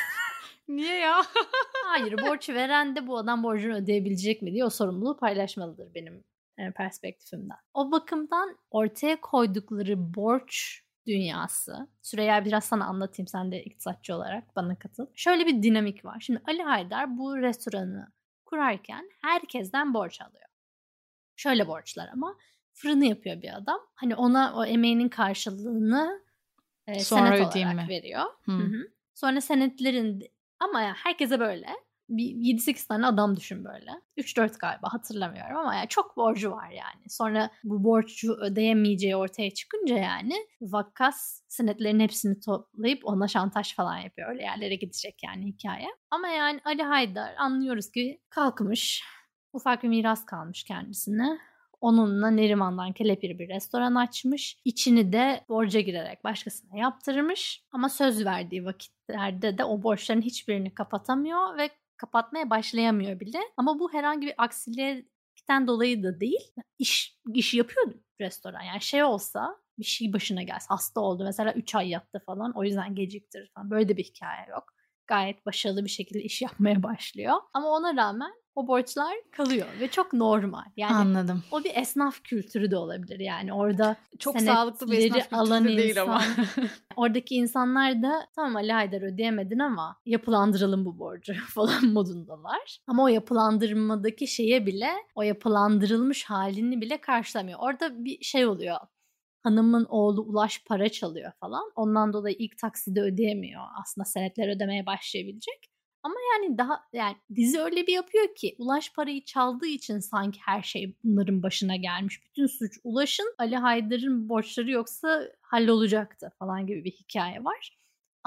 Niye ya? Hayır, borç veren de bu adam borcunu ödeyebilecek mi diye o sorumluluğu paylaşmalıdır benim e, perspektifimden. O bakımdan ortaya koydukları borç dünyası, Süreyya biraz sana anlatayım, sen de iktisatçı olarak bana katıl. Şöyle bir dinamik var. Şimdi Ali Haydar bu restoranı kurarken herkesten borç alıyor. Şöyle borçlar ama fırını yapıyor bir adam. Hani ona o emeğinin karşılığını e, Sonra senet ödeyeyim olarak mi? veriyor. Hmm. Hı hı. Sonra senetlerin ama yani herkese böyle. Bir yedi sekiz tane adam düşün böyle. üç dört galiba, hatırlamıyorum ama yani çok borcu var yani. Sonra bu borcu ödeyemeyeceği ortaya çıkınca yani Vakkas senetlerin hepsini toplayıp ona şantaj falan yapıyor. Öyle yerlere gidecek yani hikaye. Ama yani Ali Haydar anlıyoruz ki kalkmış. Ufak bir miras kalmış kendisine. Onunla Neriman'dan kelepir bir restoran açmış. İçini de borca girerek başkasına yaptırmış. Ama söz verdiği vakitlerde de o borçların hiçbirini kapatamıyor ve kapatmaya başlayamıyor bile. Ama bu herhangi bir aksilikten dolayı da değil. İş, iş yapıyor restoran. Yani şey olsa, bir şey başına gelse, hasta oldu mesela, üç ay yattı falan, o yüzden geciktirir falan. Böyle de bir hikaye yok. Gayet başarılı bir şekilde iş yapmaya başlıyor. Ama ona rağmen o borçlar kalıyor ve çok normal. Yani Anladım. o bir esnaf kültürü de olabilir. Yani orada Çok sağlıklı bir esnaf alan kültürü de değil insan, ama. oradaki insanlar da tamam Ali Haydar ödeyemedin ama yapılandıralım bu borcu falan modundalar. Ama o yapılandırmadaki şeye bile, o yapılandırılmış halini bile karşılamıyor. Orada bir şey oluyor. Hanımın oğlu Ulaş para çalıyor falan. Ondan dolayı ilk taksidi ödeyemiyor. Aslında senetler ödemeye başlayabilecek. Ama yani daha yani dizi öyle bir yapıyor ki Ulaş parayı çaldığı için sanki her şey bunların başına gelmiş. Bütün suç Ulaş'ın, Ali Haydar'ın borçları yoksa hallolacaktı falan gibi bir hikaye var. Ama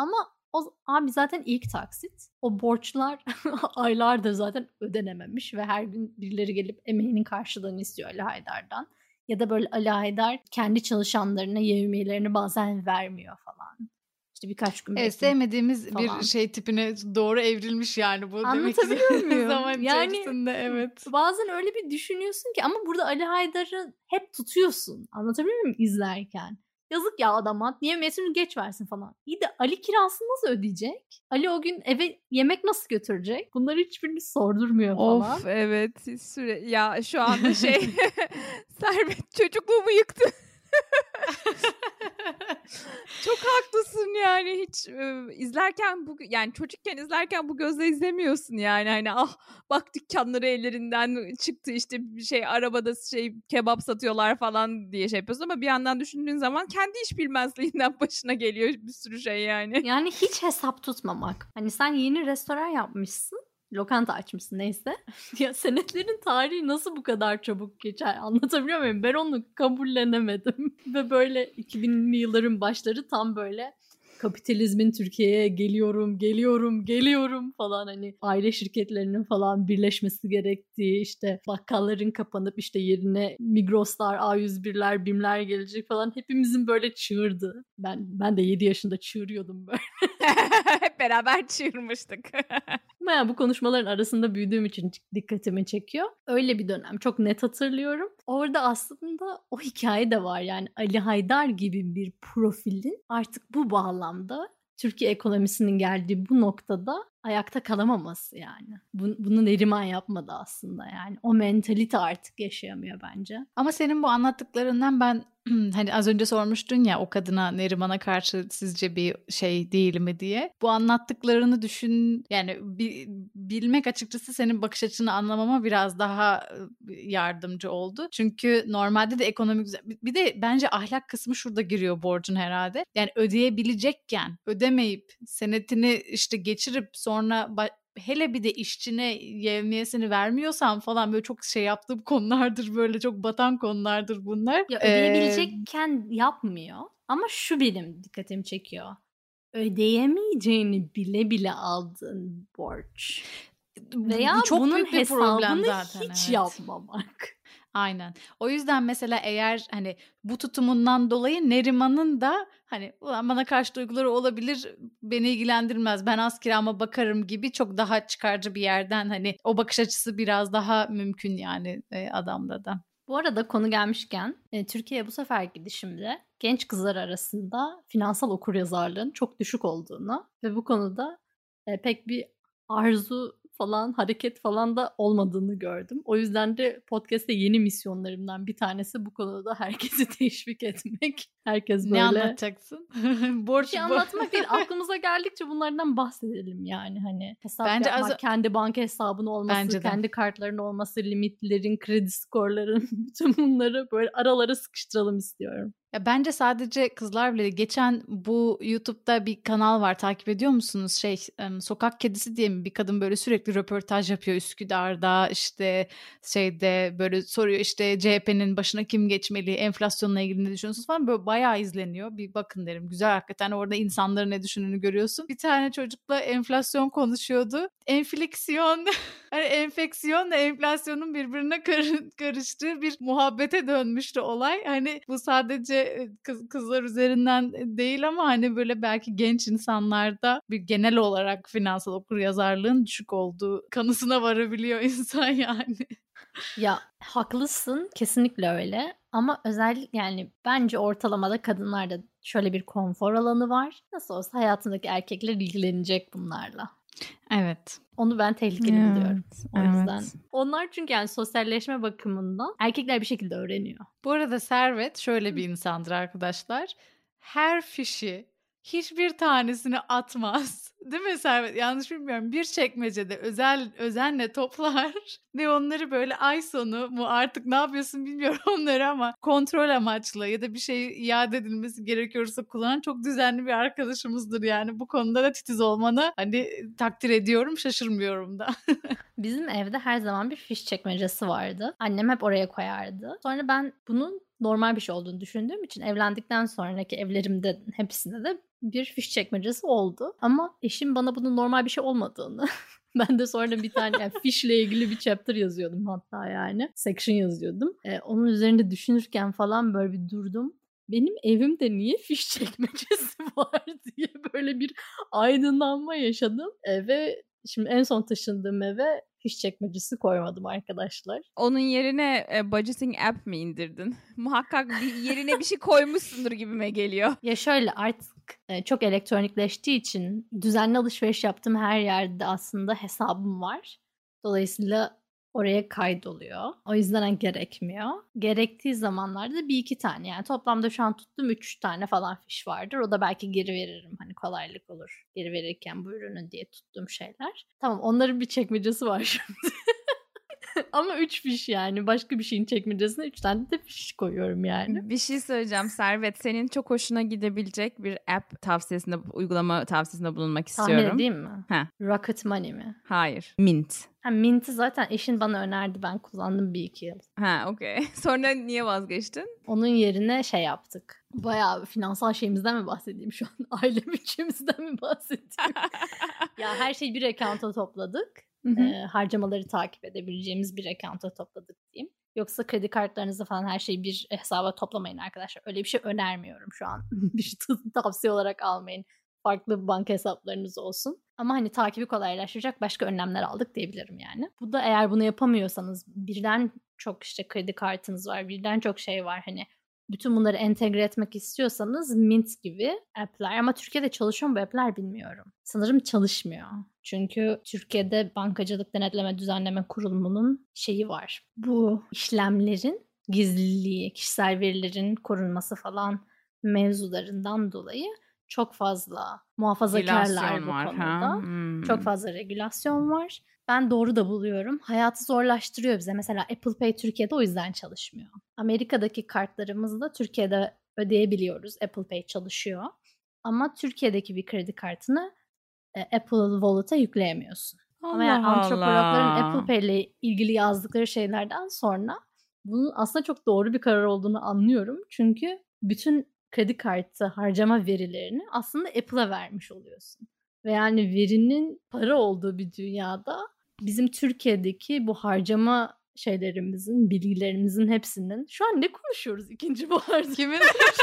O, abi zaten ilk taksit. O borçlar aylardır zaten ödenememiş ve her gün birileri gelip emeğinin karşılığını istiyor Ali Haydar'dan. Ya da böyle Ali Haydar kendi çalışanlarına yevmiyelerini bazen vermiyor falan. İşte birkaç gün Evet, sevmediğimiz falan bir şey tipine doğru evrilmiş yani bu. Anlatabiliyor muyum? Zaman yani içerisinde evet. Bazen öyle bir düşünüyorsun ki ama burada Ali Haydar'ı hep tutuyorsun. Anlatabiliyor muyum izlerken? Yazık ya adama, niye mesunu geç versin falan. İyi de Ali kirasını nasıl ödeyecek? Ali o gün eve yemek nasıl götürecek? Bunları hiçbirini sordurmuyor falan. Of evet süre ya şu anda şey Servet çocukluğumu yıktı. Çok haklısın yani hiç e, izlerken bu yani çocukken izlerken bu gözle izlemiyorsun yani hani ah bak dükkanları ellerinden çıktı işte bir şey arabada şey kebap satıyorlar falan diye şey yapıyorsun ama bir yandan düşündüğün zaman kendi iş bilmezliğinden başına geliyor bir sürü şey yani. Yani hiç hesap tutmamak. Hani sen yeni restoran yapmışsın. Lokanta açmışsın neyse. Ya senetlerin tarihi nasıl bu kadar çabuk geçer anlatabiliyor muyum? Ben onu kabullenemedim. Ve böyle iki binli yılların başları tam böyle kapitalizmin Türkiye'ye geliyorum, geliyorum, geliyorum falan hani aile şirketlerinin falan birleşmesi gerektiği işte bakkalların kapanıp işte yerine Migros'lar, A yüz birler, BİM'ler gelecek falan hepimizin böyle çığırdı. Ben ben de yedi yaşında çığırıyordum böyle. Hep beraber çığırmıştık. Ama yani bu konuşmaların arasında büyüdüğüm için dikkatimi çekiyor. Öyle bir dönem çok net hatırlıyorum. Orada aslında o hikaye de var yani Ali Haydar gibi bir profilin artık bu bağlamda Türkiye ekonomisinin geldiği bu noktada ayakta kalamaması yani. Bunu Neriman yapmadı aslında yani. O mentalite artık yaşayamıyor bence. Ama senin bu anlattıklarından ben hani az önce sormuştun ya o kadına Neriman'a karşı sizce bir şey değil mi diye. Bu anlattıklarını düşün yani bi, bilmek açıkçası senin bakış açını anlamama biraz daha yardımcı oldu. Çünkü normalde de ekonomik bir de bence ahlak kısmı şurada giriyor borcun herhalde. Yani ödeyebilecekken ödemeyip senetini işte geçirip sonra hele bir de işçine yevmiyesini vermiyorsan falan böyle çok şey yaptığım konulardır böyle çok batan konulardır bunlar. Ya ödeyebilecekken ee... yapmıyor ama şu benim dikkatimi çekiyor. Ödeyemeyeceğini bile bile aldığın borç. Veya bu çok bunun büyük bir problem zaten. Hiç evet. yapmamak. Aynen. O yüzden mesela eğer hani bu tutumundan dolayı Neriman'ın da hani ulan bana karşı duyguları olabilir, beni ilgilendirmez, ben az kirama bakarım gibi çok daha çıkarcı bir yerden hani o bakış açısı biraz daha mümkün yani e, adamda da. Bu arada konu gelmişken e, Türkiye'ye bu sefer gidişimde genç kızlar arasında finansal okuryazarlığın çok düşük olduğunu ve bu konuda e, pek bir arzu falan hareket falan da olmadığını gördüm. O yüzden de podcast'te yeni misyonlarımdan bir tanesi bu konuda herkesi teşvik etmek. Herkes böyle. Ne anlatacaksın? Borç şey anlatmak değil. Aklımıza geldikçe bunlardan bahsedelim yani hani hesap Bence yapmak, az... kendi banka hesabın olması, kendi kartların olması, limitlerin, kredi skorların bütün bunları böyle aralara sıkıştıralım istiyorum. Ya bence sadece kızlar bile geçen bu YouTube'da bir kanal var takip ediyor musunuz? Şey Sokak Kedisi diye mi bir kadın böyle sürekli röportaj yapıyor Üsküdar'da işte şeyde böyle soruyor işte C H P'nin başına kim geçmeli, enflasyonla ilgili ne düşünüyorsunuz falan böyle bayağı izleniyor. Bir bakın derim güzel hakikaten orada insanların ne düşündüğünü görüyorsun. Bir tane çocukla enflasyon konuşuyordu. Enfleksiyon hani enfeksiyonla enflasyonun birbirine kar- karıştığı bir muhabbete dönmüştü olay. Hani bu sadece Kız, kızlar üzerinden değil ama hani böyle belki genç insanlarda bir genel olarak finansal okuryazarlığın düşük olduğu kanısına varabiliyor insan yani. Ya haklısın kesinlikle öyle ama özellikle yani bence ortalamada kadınlarda şöyle bir konfor alanı var. Nasıl olsa hayatındaki erkekler ilgilenecek bunlarla. Evet. Onu ben tehlikeli evet, buluyorum. O evet. yüzden. Onlar çünkü yani sosyalleşme bakımından erkekler bir şekilde öğreniyor. Bu arada Servet şöyle bir insandır arkadaşlar. Her fişi hiçbir tanesini atmaz. Değil mi Servet? Yanlış bilmiyorum. Bir çekmecede özel özenle toplar ve onları böyle ay sonu mu artık ne yapıyorsun bilmiyorum onları ama kontrol amaçlı ya da bir şey iade edilmesi gerekiyorsa kullanan çok düzenli bir arkadaşımızdır yani. Bu konuda da titiz olmanı hani takdir ediyorum, şaşırmıyorum da. Bizim evde her zaman bir fiş çekmecesi vardı. Annem hep oraya koyardı. Sonra ben bunun normal bir şey olduğunu düşündüğüm için evlendikten sonraki evlerimde hepsinde de bir fiş çekmecesi oldu. Ama eşim bana bunun normal bir şey olmadığını ben de sonra bir tane yani fişle ilgili bir chapter yazıyordum hatta yani. Section yazıyordum. Ee, onun üzerinde düşünürken falan böyle bir durdum. Benim evimde niye fiş çekmecesi var diye böyle bir aydınlanma yaşadım. Ee, ve şimdi en son taşındığım eve fiş çekmecesi koymadım arkadaşlar. Onun yerine e, budgeting app mi indirdin? Muhakkak bir yerine bir şey koymuşsundur gibime geliyor. Ya şöyle artık e, çok elektronikleştiği için düzenli alışveriş yaptığım her yerde aslında hesabım var. Dolayısıyla oraya kaydoluyor. O yüzden gerekmiyor. Gerektiği zamanlarda bir iki tane yani toplamda şu an tuttum üç tane falan fiş vardır. O da belki geri veririm hani kolaylık olur. Geri verirken bu ürünün diye tuttuğum şeyler. Tamam onların bir çekmecesi var şimdi. Ama üç fiş yani. Başka bir şeyin çekmecesine üç tane de fiş koyuyorum yani. Bir şey söyleyeceğim Servet. Senin çok hoşuna gidebilecek bir app tavsiyesinde, uygulama tavsiyesinde bulunmak istiyorum. Tahmin edeyim mi? Ha. Rocket Money mi? Hayır. Mint. Ha, Mint'i zaten eşin bana önerdi. Ben kullandım bir iki yıl. Ha okey. Sonra niye vazgeçtin? Onun yerine şey yaptık. Bayağı finansal şeyimizden mi bahsedeyim şu an? Aile bütçemizden mi bahsedeyim? Ya her şeyi bir account'a topladık. E, harcamaları takip edebileceğimiz bir account'a topladık diyeyim. Yoksa kredi kartlarınızı falan her şeyi bir hesaba toplamayın arkadaşlar. Öyle bir şey önermiyorum şu an. Bir şey tavsiye olarak almayın. Farklı banka hesaplarınız olsun. Ama hani takibi kolaylaştıracak başka önlemler aldık diyebilirim yani. Bu da eğer bunu yapamıyorsanız birden çok işte kredi kartınız var, birden çok şey var hani bütün bunları entegre etmek istiyorsanız Mint gibi app'ler ama Türkiye'de çalışıyor mu bu app'ler bilmiyorum. Sanırım çalışmıyor. Çünkü Türkiye'de Bankacılık Denetleme Düzenleme Kurulu'nun şeyi var. Bu işlemlerin gizliliği, kişisel verilerin korunması falan mevzularından dolayı çok fazla muhafazakarlar bu var, konuda. hmm. Çok fazla regülasyon var. Ben doğru da buluyorum. Hayatı zorlaştırıyor bize. Mesela Apple Pay Türkiye'de o yüzden çalışmıyor. Amerika'daki kartlarımızı da Türkiye'de ödeyebiliyoruz. Apple Pay çalışıyor. Ama Türkiye'deki bir kredi kartını e, Apple Wallet'a yükleyemiyorsun. Allah Ama yani antropologların Allah. Apple Pay ile ilgili yazdıkları şeylerden sonra bunun aslında çok doğru bir karar olduğunu anlıyorum. Çünkü bütün kredi kartı harcama verilerini aslında Apple'a vermiş oluyorsun. Ve yani verinin para olduğu bir dünyada bizim Türkiye'deki bu harcama şeylerimizin, bilgilerimizin hepsinin şu an ne konuşuyoruz ikinci baharda? Kimin?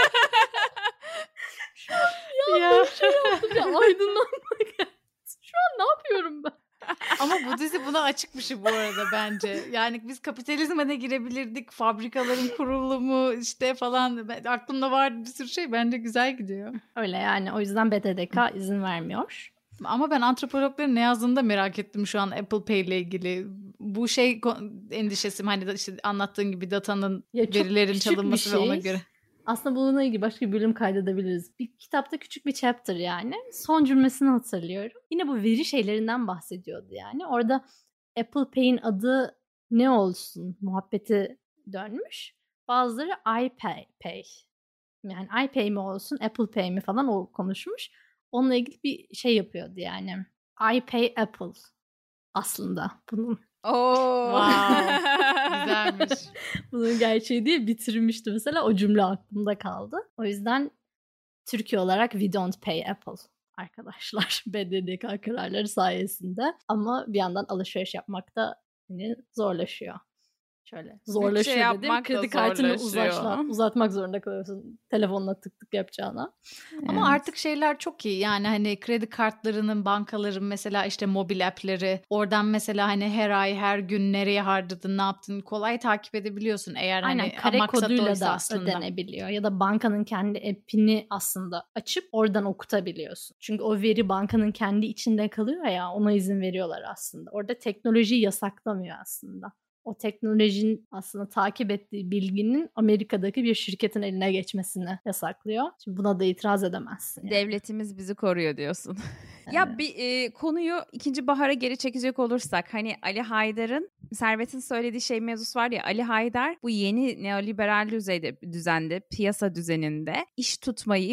Şu an ya, ya. şey oldu ya aydınlanma geldi. Şu an ne yapıyorum ben? Ama bu dizi buna açık bir şey bu arada bence. Yani biz kapitalizme de girebilirdik. Fabrikaların kurulumu işte falan. Aklımda vardı bir sürü şey. Bence güzel gidiyor. Öyle yani o yüzden B D D K izin vermiyor. Ama ben antropologların ne yazdığını da merak ettim şu an Apple Pay ile ilgili. Bu şey endişesim hani işte anlattığın gibi datanın ya verilerin çalınması şey. ve ona göre. Aslında bununla ilgili başka bir bölüm kaydedebiliriz. Bir kitapta küçük bir chapter yani. Son cümlesini hatırlıyorum. Yine bu veri şeylerinden bahsediyordu yani. Orada Apple Pay'in adı ne olsun muhabbeti dönmüş. Bazıları iPay Pay. Yani iPay mi olsun, Apple Pay mi falan o konuşmuş. Onunla ilgili bir şey yapıyordu yani. iPay Apple aslında bunun. Oo. Wow. Güzelmiş. Bunun gerçeği diye bitirmişti mesela. O cümle aklımda kaldı. O yüzden Türkiye olarak we don't pay Apple arkadaşlar. B D D K kararları sayesinde. Ama bir yandan alışveriş yapmak da hani zorlaşıyor. Şöyle zorlaşıyor Bütçe dedim. Kredi kartını zorlaşıyor. uzatmak, uzatmak zorunda kalıyorsun. Telefonla tık tık yapacağına. Evet. Ama artık şeyler çok iyi. Yani hani kredi kartlarının, bankaların mesela işte mobil app'leri. Oradan mesela hani her ay, her gün nereye harcadın, ne yaptın kolay takip edebiliyorsun. Eğer Aynen, hani kare koduyla da aslında ödenebiliyor. Ya da bankanın kendi app'ini aslında açıp oradan okutabiliyorsun. Çünkü o veri bankanın kendi içinde kalıyor ya, ona izin veriyorlar aslında. Orada teknolojiyi yasaklamıyor aslında. O teknolojinin aslında takip ettiği bilginin Amerika'daki bir şirketin eline geçmesini yasaklıyor. Şimdi buna da itiraz edemezsin. Yani. Devletimiz bizi koruyor diyorsun. Evet. Ya bir e, konuyu ikinci bahara geri çekecek olursak hani Ali Haydar'ın, Servet'in söylediği şey mevzusu var ya, Ali Haydar bu yeni neoliberal düzeyde, düzende, piyasa düzeninde iş tutmayı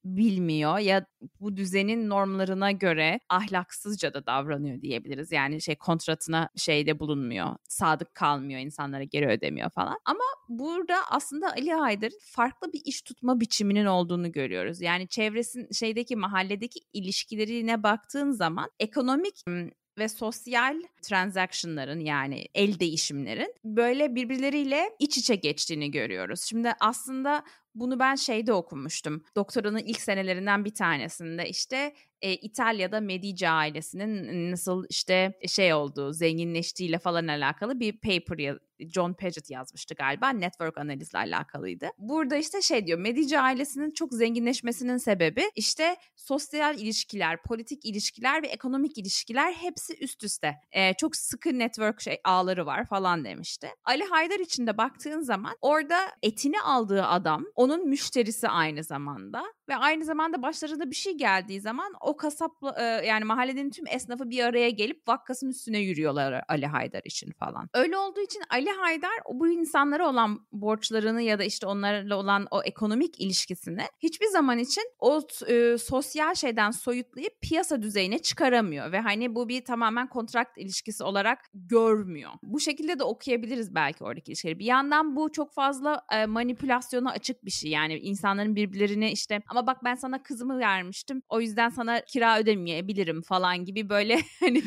bilmiyor ya bu düzenin normlarına göre ahlaksızca da davranıyor diyebiliriz. Yani şey kontratına şeyde bulunmuyor, sadık kalmıyor, insanlara geri ödemiyor falan. Ama burada aslında Ali Haydar'ın farklı bir iş tutma biçiminin olduğunu görüyoruz. Yani çevresin şeydeki mahalledeki ilişkilerine baktığın zaman ekonomik ve sosyal transaction'ların yani el değişimlerin böyle birbirleriyle iç içe geçtiğini görüyoruz. Şimdi aslında bunu ben şeyde okumuştum. Doktoranın ilk senelerinden bir tanesinde işte e, İtalya'da Medici ailesinin nasıl işte şey olduğu, zenginleştiğiyle falan alakalı bir paper ya- John Paget yazmıştı galiba. Network analizle alakalıydı. Burada işte şey diyor, Medici ailesinin çok zenginleşmesinin sebebi işte sosyal ilişkiler, politik ilişkiler ve ekonomik ilişkiler hepsi üst üste. E, çok sıkı network şey ağları var falan demişti. Ali Haydar için de baktığın zaman orada etini aldığı adam onun müşterisi aynı zamanda ve aynı zamanda başlarına bir şey geldiği zaman o kasapla e, yani mahallenin tüm esnafı bir araya gelip vakkasın üstüne yürüyorlar Ali Haydar için falan. Öyle olduğu için Ali Haydar bu insanlara olan borçlarını ya da işte onlarla olan o ekonomik ilişkisini hiçbir zaman için o e, sosyal şeyden soyutlayıp piyasa düzeyine çıkaramıyor ve hani bu bir tamamen kontrakt ilişkisi olarak görmüyor. Bu şekilde de okuyabiliriz belki oradaki ilişkileri. Bir yandan bu çok fazla e, manipülasyona açık bir şey. Yani insanların birbirlerine işte ama bak ben sana kızımı vermiştim o yüzden sana kira ödemeyebilirim falan gibi böyle hani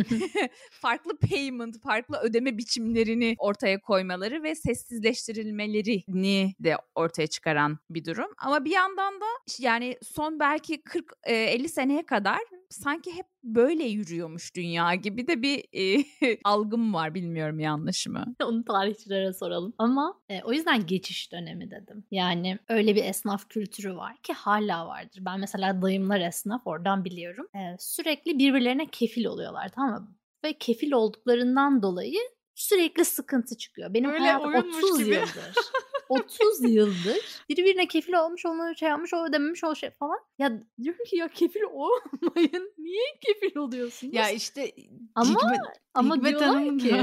farklı payment, farklı ödeme biçimlerini ortaya koymaları ve sessizleştirilmelerini de ortaya çıkaran bir durum. Ama bir yandan da yani son belki kırk elli seneye kadar sanki hep böyle yürüyormuş dünya gibi de bir e, algım var, bilmiyorum yanlış mı? Onu tarihçilere soralım. Ama e, o yüzden geçiş dönemi dedim. Yani öyle bir esnaf kültürü var ki hala vardır. Ben mesela dayımlar esnaf, oradan biliyorum. E, sürekli birbirlerine kefil oluyorlar, tamam mı? Ve kefil olduklarından dolayı sürekli sıkıntı çıkıyor. Benim Böyle hayatım oyunmuş otuz gibi. yıldır. otuz yıldır birbirine kefil olmuş, onu şey yapmış, o ödememiş, o şey falan. Ya diyorum ki ya kefil olmayın. Niye kefil oluyorsunuz? Ya işte Ama Hikmet, ama Hikmet diyorlar Hanım'ın ki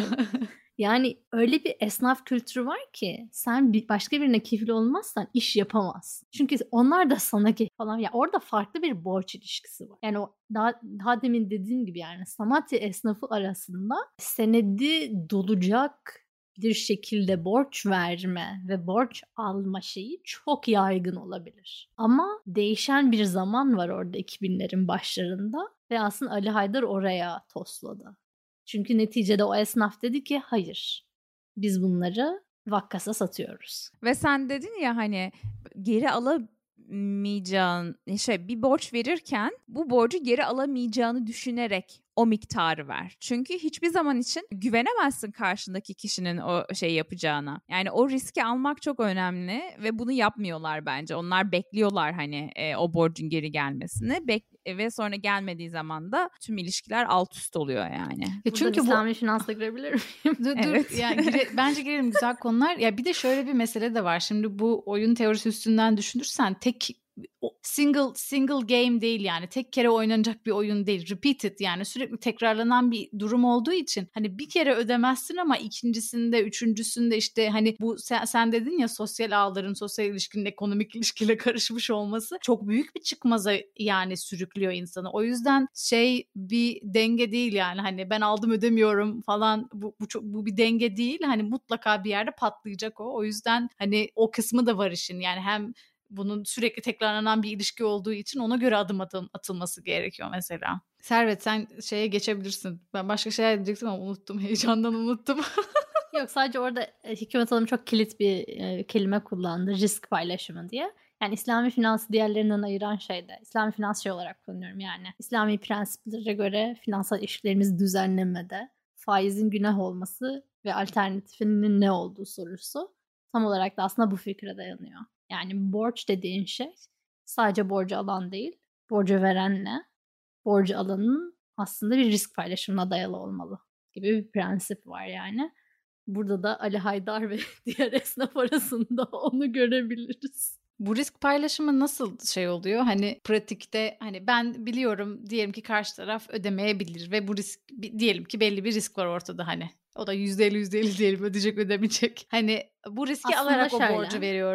yani öyle bir esnaf kültürü var ki sen bir başka birine kefil olmazsan iş yapamazsın. Çünkü onlar da sana kefil falan. Ya orada farklı bir borç ilişkisi var. Yani o daha, daha demin dediğim gibi yani sanat esnafı arasında senedi dolacak bir şekilde borç verme ve borç alma şeyi çok yaygın olabilir. Ama değişen bir zaman var orada iki binlerin başlarında ve aslında Ali Haydar oraya tosladı. Çünkü neticede o esnaf dedi ki hayır, biz bunları vakkasa satıyoruz. Ve sen dedin ya hani geri alamayacağın şey, bir borç verirken bu borcu geri alamayacağını düşünerek o miktarı ver. Çünkü hiçbir zaman için güvenemezsin karşındaki kişinin o şey yapacağına. Yani o riski almak çok önemli ve bunu yapmıyorlar bence. Onlar bekliyorlar hani e, o borcun geri gelmesini Bek- ve sonra gelmediği zaman da tüm ilişkiler alt üst oluyor yani. Ya çünkü bu İslami finansla girebilir miyim? dur, dur Evet. yani gire- bence girelim, güzel konular. Ya bir de şöyle bir mesele de var. Şimdi bu oyun teorisi üstünden düşünürsen tek single single game değil, yani tek kere oynanacak bir oyun değil. Repeated, yani sürekli tekrarlanan bir durum olduğu için hani bir kere ödemezsin ama ikincisinde, üçüncüsünde işte hani bu sen, sen dedin ya sosyal ağların, sosyal ilişkinin ekonomik ilişkiyle karışmış olması çok büyük bir çıkmaza yani sürüklüyor insanı. O yüzden şey bir denge değil yani hani ben aldım ödemiyorum falan, bu bu çok bu bir denge değil. Hani mutlaka bir yerde patlayacak o. O yüzden hani o kısmı da var işin. Yani hem bunun sürekli tekrarlanan bir ilişki olduğu için ona göre adım atıl- atılması gerekiyor mesela. Servet, sen şeye geçebilirsin. Ben başka şeyler diyecektim ama unuttum. Heyecandan unuttum. Yok, sadece orada e, Hikmet Hanım çok kilit bir e, kelime kullandı. Risk paylaşımı diye. Yani İslami finansı diğerlerinden ayıran şey de İslami finans şey olarak kullanıyorum yani. İslami prensiplere göre finansal ilişkilerimizi düzenlemede faizin günah olması ve alternatifinin ne olduğu sorusu tam olarak da aslında bu fikre dayanıyor. Yani borç dediğin şey sadece borcu alan değil, borcu verenle borcu alanın aslında bir risk paylaşımına dayalı olmalı gibi bir prensip var yani. Burada da Ali Haydar ve diğer esnaf arasında onu görebiliriz. Bu risk paylaşımı nasıl şey oluyor? Hani pratikte hani ben biliyorum diyelim ki karşı taraf ödemeyebilir ve bu risk diyelim ki belli bir risk var ortada hani. O da yüzde elli yüzde elli diyelim, ödeyecek ödemeyecek. Hani bu riski Aslında alarak şöyle, o borcu veriyorum.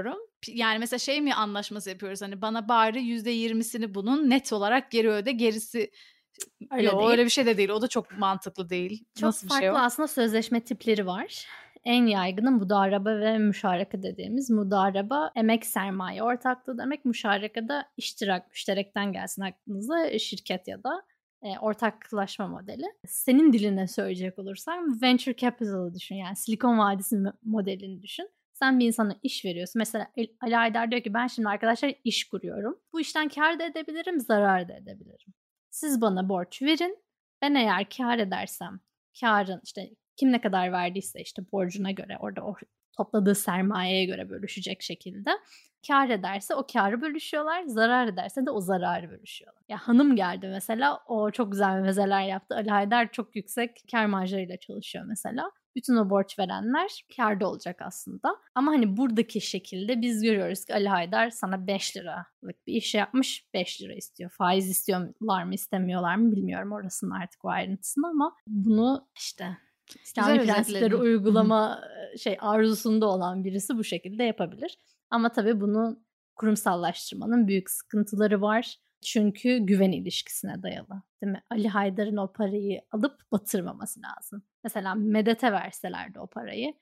Yani mesela şey mi anlaşması yapıyoruz, hani bana bari yüzde yirmisini bunun net olarak geri öde, gerisi Öyle Yo, değil. öyle bir şey de değil. O da çok mantıklı değil. Çok Nasıl bir farklı şey o? aslında sözleşme tipleri var. En yaygını mudarebe ve müşareke dediğimiz. Mudarebe emek sermaye ortaklığı demek. Müşareke de iştirak, müşterekten gelsin aklınıza, şirket ya da e, ortaklaşma modeli. Senin diline söyleyecek olursam venture capital'ı düşün, yani Silikon Vadisi modelini düşün. Sen bir insana iş veriyorsun. Mesela Ali Aydar diyor ki ben şimdi arkadaşlar iş kuruyorum. Bu işten kar da edebilirim, zarar da edebilirim. Siz bana borç verin. Ben eğer kar edersem, karın işte kim ne kadar verdiyse işte borcuna göre, orada o topladığı sermayeye göre bölüşecek şekilde kar ederse o karı bölüşüyorlar, zarar ederse de o zararı bölüşüyorlar. Ya hanım geldi mesela, o çok güzel mezeler yaptı. Ali Haydar çok yüksek kar marjlarıyla çalışıyor mesela. Bütün o borç verenler kârda olacak aslında. Ama hani buradaki şekilde biz görüyoruz ki Ali Haydar sana beş liralık bir iş yapmış, beş lira istiyor. Faiz istiyorlar mı istemiyorlar mı bilmiyorum orasının artık o ayrıntısını, ama bunu işte İslami Güzel prensipleri özetledin. uygulama şey arzusunda olan birisi bu şekilde yapabilir. Ama tabii bunu kurumsallaştırmanın büyük sıkıntıları var. Çünkü güven ilişkisine dayalı. Değil mi? Ali Haydar'ın o parayı alıp batırmaması lazım. Mesela Medet'e verselerdi o parayı.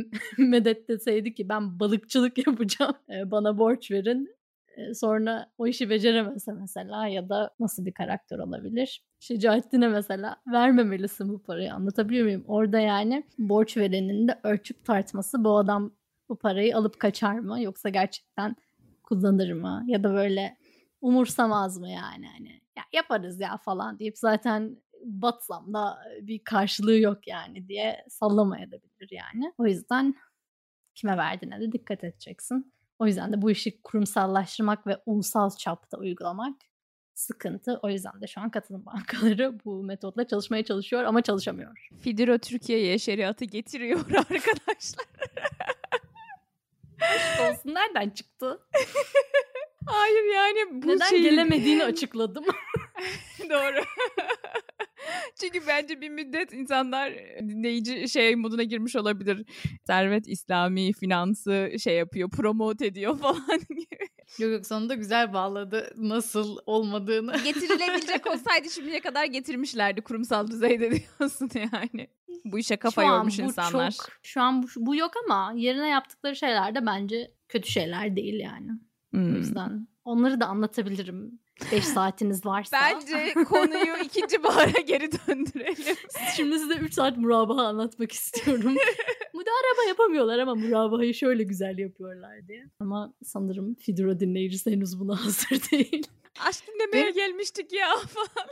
Medet deseydi ki ben balıkçılık yapacağım, bana borç verin. Sonra o işi beceremezse mesela, ya da nasıl bir karakter olabilir? Şecaettin'e mesela vermemelisin bu parayı, anlatabiliyor muyum? Orada yani borç verenin de ölçüp tartması, bu adam bu parayı alıp kaçar mı yoksa gerçekten kullanır mı? Ya da böyle umursamaz mı yani, hani ya yaparız ya falan deyip zaten batsam da bir karşılığı yok yani diye sallamayabilir yani. O yüzden kime verdiğine de dikkat edeceksin. O yüzden de bu işi kurumsallaştırmak ve ulusal çapta uygulamak sıkıntı. O yüzden de şu an katılım bankaları bu metotla çalışmaya çalışıyor ama çalışamıyor. Fidiro Türkiye'ye şeriatı getiriyor arkadaşlar. Aşk olsun, nereden çıktı? Hayır yani bu Neden şey... gelemediğini açıkladım. Doğru. Çünkü bence bir müddet insanlar dinleyici şey moduna girmiş olabilir. Servet İslami finansı şey yapıyor, promote ediyor falan gibi. Yok yok, sonunda güzel bağladı nasıl olmadığını. Getirilebilecek olsaydı şimdiye kadar getirmişlerdi kurumsal düzeyde diyorsun yani. Bu işe kafa Şu an yormuş bu insanlar. Çok, şu an bu, bu yok ama yerine yaptıkları şeyler de bence kötü şeyler değil yani. Hmm. O yüzden onları da anlatabilirim. beş saatiniz varsa. Bence konuyu ikinci bahara geri döndürelim. Şimdi size üç saat murabaha anlatmak istiyorum. Mudarebe yapamıyorlar ama murabahayı şöyle güzel yapıyorlar diye. Ama sanırım Fidro dinleyicisi henüz buna hazır değil. Aşk dinlemeye gelmiştik ya falan.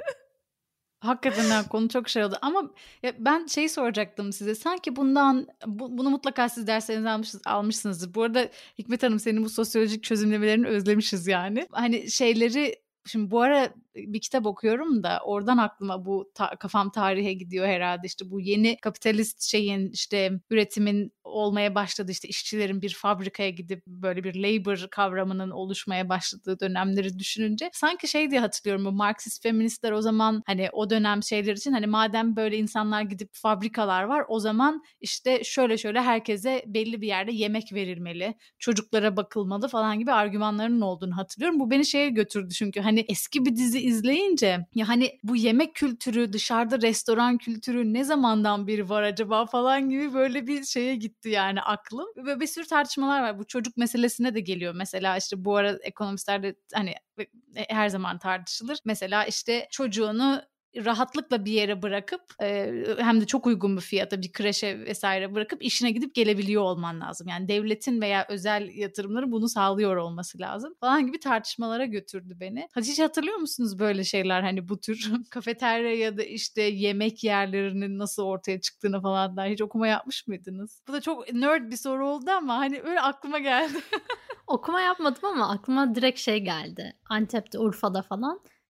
Hakikaten konu çok şey oldu ama ya ben şeyi soracaktım size, sanki bundan bu, bunu mutlaka siz derslerinize almışsınız, almışsınızdır. Bu arada Hikmet Hanım, senin bu sosyolojik çözümlemelerini özlemişiz yani. Hani şeyleri, şimdi bu ara bir kitap okuyorum da oradan aklıma bu ta, kafam tarihe gidiyor herhalde. İşte bu yeni kapitalist şeyin, işte üretimin olmaya başladı, işte işçilerin bir fabrikaya gidip böyle bir labor kavramının oluşmaya başladığı dönemleri düşününce sanki şey diye hatırlıyorum, bu Marksist feministler o zaman hani o dönem şeyler için, hani madem böyle insanlar gidip fabrikalar var, o zaman işte şöyle şöyle herkese belli bir yerde yemek verilmeli, çocuklara bakılmalı falan gibi argümanlarının olduğunu hatırlıyorum. Bu beni şeye götürdü çünkü hani eski bir dizi izleyince ya hani bu yemek kültürü, dışarıda restoran kültürü ne zamandan beri var acaba falan gibi böyle bir şeye gitti yani aklım. Ve bir sürü tartışmalar var. Bu çocuk meselesine de geliyor. Mesela işte bu ara ekonomistlerde hani her zaman tartışılır. Mesela işte çocuğunu rahatlıkla bir yere bırakıp e, hem de çok uygun bir fiyata bir kreşe vesaire bırakıp işine gidip gelebiliyor olman lazım. Yani devletin veya özel yatırımların bunu sağlıyor olması lazım falan gibi tartışmalara götürdü beni. Hiç hatırlıyor musunuz böyle şeyler, hani bu tür kafeterya ya da işte yemek yerlerinin nasıl ortaya çıktığını falan da hiç okuma yapmış mıydınız? Bu da çok nerd bir soru oldu ama hani öyle aklıma geldi. Okuma yapmadım ama aklıma direkt şey geldi. Antep'te, Urfa'da falan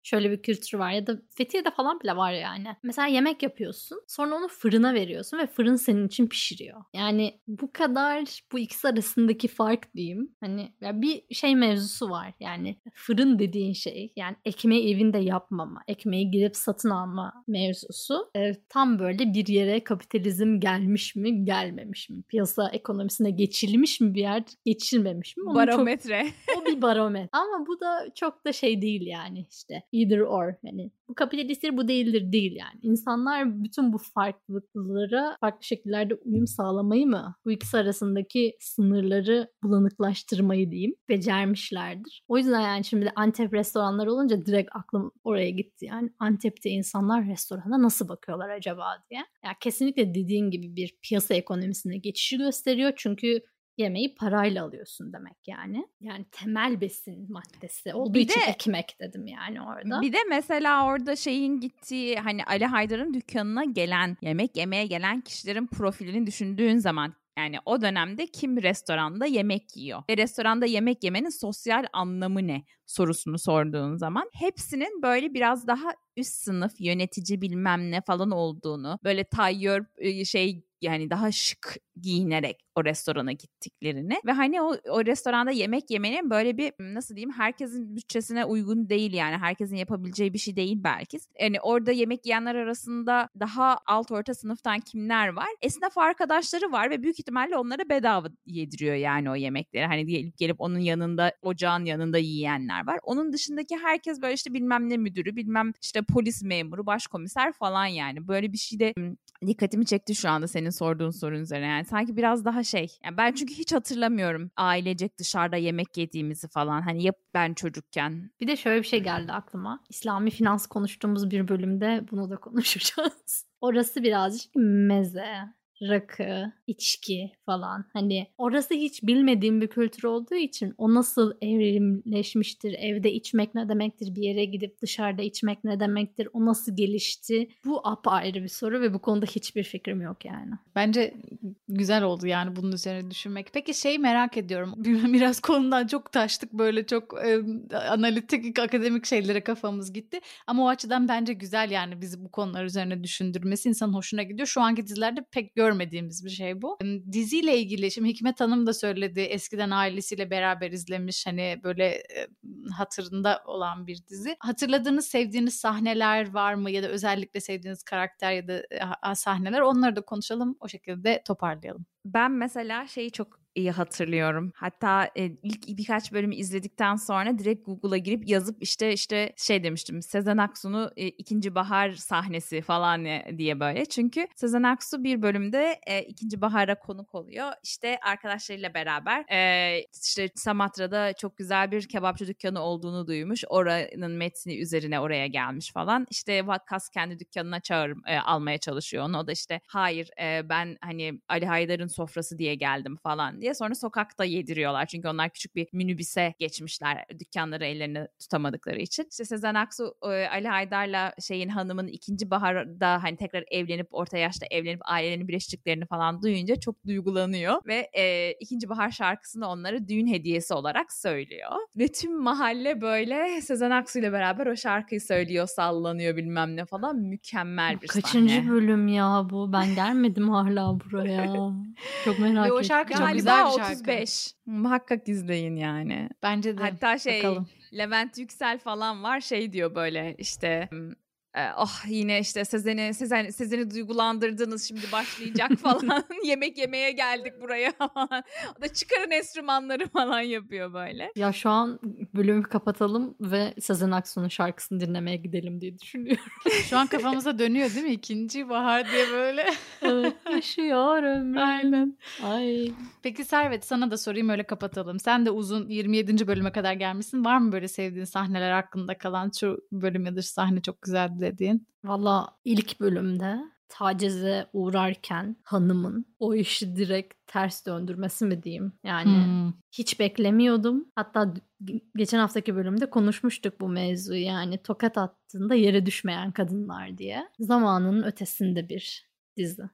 şöyle bir kültür var ya da Fethiye'de falan bile var yani. Mesela yemek yapıyorsun, sonra onu fırına veriyorsun ve fırın senin için pişiriyor. Yani bu kadar bu ikisi arasındaki fark diyeyim. Hani ya bir şey mevzusu var. Yani fırın dediğin şey, yani ekmeği evinde yapmama, ekmeği gidip satın alma mevzusu. E, tam böyle bir yere kapitalizm gelmiş mi, gelmemiş mi? Piyasa ekonomisine geçilmiş mi bir yer, geçilmemiş mi? Onun Barometre. Çok, o bir barometre. Ama bu da çok da şey değil yani işte. Either or. Yani bu kapitalisttir, bu değildir değil yani. İnsanlar bütün bu farklılıklara farklı şekillerde uyum sağlamayı mı? Bu ikisi arasındaki sınırları bulanıklaştırmayı diyeyim. Becermişlerdir. O yüzden yani şimdi de Antep restoranları olunca direkt aklım oraya gitti. Yani Antep'te insanlar restorana nasıl bakıyorlar acaba diye. Yani kesinlikle dediğin gibi bir piyasa ekonomisine geçişi gösteriyor. Çünkü yemeği parayla alıyorsun demek yani. Yani temel besin maddesi olduğu Bir için de- ekmek dedim yani orada. Bir de mesela orada şeyin gittiği hani Ali Haydar'ın dükkanına gelen, yemek yemeye gelen kişilerin profilini düşündüğün zaman yani o dönemde kim restoranda yemek yiyor ve restoranda yemek yemenin sosyal anlamı ne sorusunu sorduğun zaman hepsinin böyle biraz daha üst sınıf yönetici bilmem ne falan olduğunu, böyle tayyör e, şey yani daha şık giyinerek o restorana gittiklerini ve hani o, o restoranda yemek yemenin böyle bir nasıl diyeyim herkesin bütçesine uygun değil yani herkesin yapabileceği bir şey değil belki. Yani orada yemek yiyenler arasında daha alt orta sınıftan kimler var? Esnaf arkadaşları var ve büyük ihtimalle onlara bedava yediriyor yani o yemekleri. Hani gelip gelip onun yanında ocağın yanında yiyenler var. Onun dışındaki herkes böyle işte bilmem ne müdürü, bilmem işte polis memuru, başkomiser falan yani. Böyle bir şey de dikkatimi çekti şu anda senin sorduğun sorun üzerine. Yani sanki biraz daha şey. Yani ben çünkü hiç hatırlamıyorum ailecek dışarıda yemek yediğimizi falan. Hani yap ben çocukken. Bir de şöyle bir şey geldi aklıma. İslami finans konuştuğumuz bir bölümde bunu da konuşacağız. Orası birazcık meze, rakı, içki falan. Hani orası hiç bilmediğim bir kültür olduğu için o nasıl evrimleşmiştir, evde içmek ne demektir, bir yere gidip dışarıda içmek ne demektir, o nasıl gelişti? Bu apayrı bir soru ve bu konuda hiçbir fikrim yok yani. Bence güzel oldu yani bunun üzerine düşünmek. Peki şey merak ediyorum. Biraz konudan çok taştık böyle çok e, analitik, akademik şeylere kafamız gitti. Ama o açıdan bence güzel yani bizi bu konular üzerine düşündürmesi insanın hoşuna gidiyor. Şu anki dizilerde pek görmediğimiz bir şey bu. Diziyle ilgili şimdi Hikmet Hanım da söyledi. Eskiden ailesiyle beraber izlemiş hani böyle e, hatırında olan bir dizi. Hatırladığınız, sevdiğiniz sahneler var mı ya da özellikle sevdiğiniz karakter ya da e, sahneler onları da konuşalım. O şekilde toparlayalım. Ben mesela şeyi çok iyi hatırlıyorum. Hatta e, ilk birkaç bölümü izledikten sonra direkt Google'a girip yazıp işte işte şey demiştim. Sezen Aksu'nu e, ikinci bahar sahnesi falan diye böyle. Çünkü Sezen Aksu bir bölümde e, ikinci bahara konuk oluyor. İşte arkadaşlarıyla beraber e, işte Samatra'da çok güzel bir kebapçı dükkanı olduğunu duymuş. Oranın metni üzerine oraya gelmiş falan. İşte Vakkas kendi dükkanına çağır e, almaya çalışıyor onu. O da işte hayır e, ben hani Ali Haydar'ın sofrası diye geldim falan diye. Sonra sokakta yediriyorlar. Çünkü onlar küçük bir minibüse geçmişler. Dükkanları ellerine tutamadıkları için. İşte Sezen Aksu Ali Haydar'la şeyin hanımın ikinci baharda hani tekrar evlenip orta yaşta evlenip ailelerini birleştiklerini falan duyunca çok duygulanıyor. Ve e, ikinci bahar şarkısını onlara düğün hediyesi olarak söylüyor. Ve tüm mahalle böyle Sezen Aksu ile beraber o şarkıyı söylüyor, sallanıyor bilmem ne falan. Mükemmel bir Kaçıncı sahne. bölüm ya bu? Ben gelmedim hala buraya. Çok merak ettim. Ve o şarkı çok Galiba güzel bir şarkı. otuz beş. Muhakkak izleyin yani. Bence de. Hatta şey Bakalım. Levent Yüksel falan var şey diyor böyle işte oh yine işte Sezen'i Sezen, Sezen'i duygulandırdınız şimdi başlayacak falan. Yemek yemeye geldik buraya falan. O da çıkarın enstrümanları falan yapıyor böyle. Ya şu an bölümü kapatalım ve Sezen Aksu'nun şarkısını dinlemeye gidelim diye düşünüyorum. Şu an kafamıza dönüyor değil mi? İkinci bahar diye böyle. Evet, yaşıyor ömrüm. Aynen. Ay. Peki Servet sana da sorayım öyle kapatalım. Sen de uzun yirmi yedinci bölüme kadar gelmişsin. Var mı böyle sevdiğin sahneler aklında kalan şu bölüm ya da şu sahne çok güzeldi dediğin? Valla ilk bölümde tacize uğrarken hanımın o işi direkt ters döndürmesi mi diyeyim? Yani Hmm. hiç beklemiyordum. Hatta geçen haftaki bölümde konuşmuştuk bu mevzuyu. Yani tokat attığında yere düşmeyen kadınlar diye. Zamanının ötesinde bir dizi.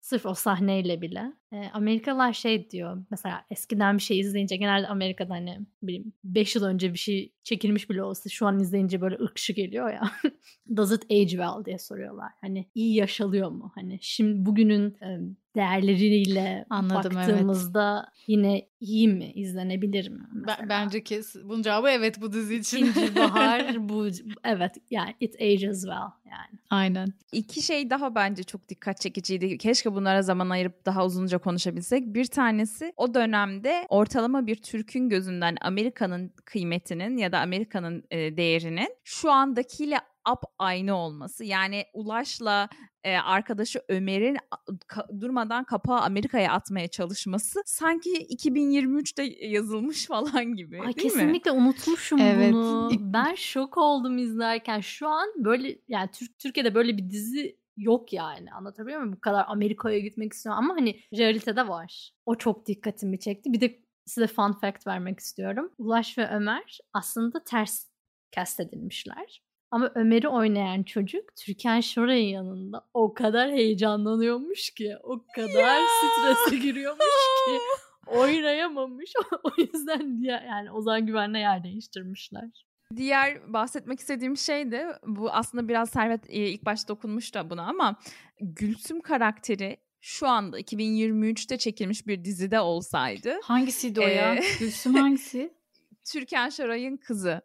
Sırf o sahneyle bile. E, Amerikalılar şey diyor. Mesela eskiden bir şey izleyince genelde Amerika'da hani beş yıl önce bir şey çekilmiş bile olsa şu an izleyince böyle ırkçı geliyor ya. Does it age well diye soruyorlar. Hani iyi yaşalıyor mu? Hani şimdi bugünün e, değerleriyle Anladım, baktığımızda evet. Yine iyi mi? İzlenebilir mi? Ben, bence kes. Bunun cevabı evet bu dizi için. İkinci bahar bu evet yani it ages well yani. Aynen. İki şey daha bence çok dikkat çekiciydi. Keşke bunlara zaman ayırıp daha uzunca konuşabilsek. Bir tanesi o dönemde ortalama bir Türk'ün gözünden Amerika'nın kıymetinin ya da Amerika'nın e, değerinin şu andakiyle up aynı olması. Yani Ulaş'la e, arkadaşı Ömer'in ka- durmadan kapağı Amerika'ya atmaya çalışması sanki iki bin yirmi üçte yazılmış falan gibi. Ay, değil kesinlikle mi? unutmuşum evet. bunu. Ben şok oldum izlerken. Şu an böyle yani Türk Türkiye'de böyle bir dizi yok yani. Anlatabiliyor muyum? Bu kadar Amerika'ya gitmek istiyorum ama hani realitede var. O çok dikkatimi çekti. Bir de size fun fact vermek istiyorum. Ulaş ve Ömer aslında ters cast edilmişler. Ama Ömer'i oynayan çocuk Türkan Şoray'ın yanında o kadar heyecanlanıyormuş ki, o kadar strese giriyormuş ki oynayamamış. O yüzden yani Ozan Güven'le yer değiştirmişler. Diğer bahsetmek istediğim şey de bu, aslında biraz Servet ilk başta dokunmuş da buna ama Gülsüm karakteri şu anda iki bin yirmi üçte çekilmiş bir dizide olsaydı. Hangisiydi o ya? Gülsüm hangisi? Türkan Şoray'ın kızı.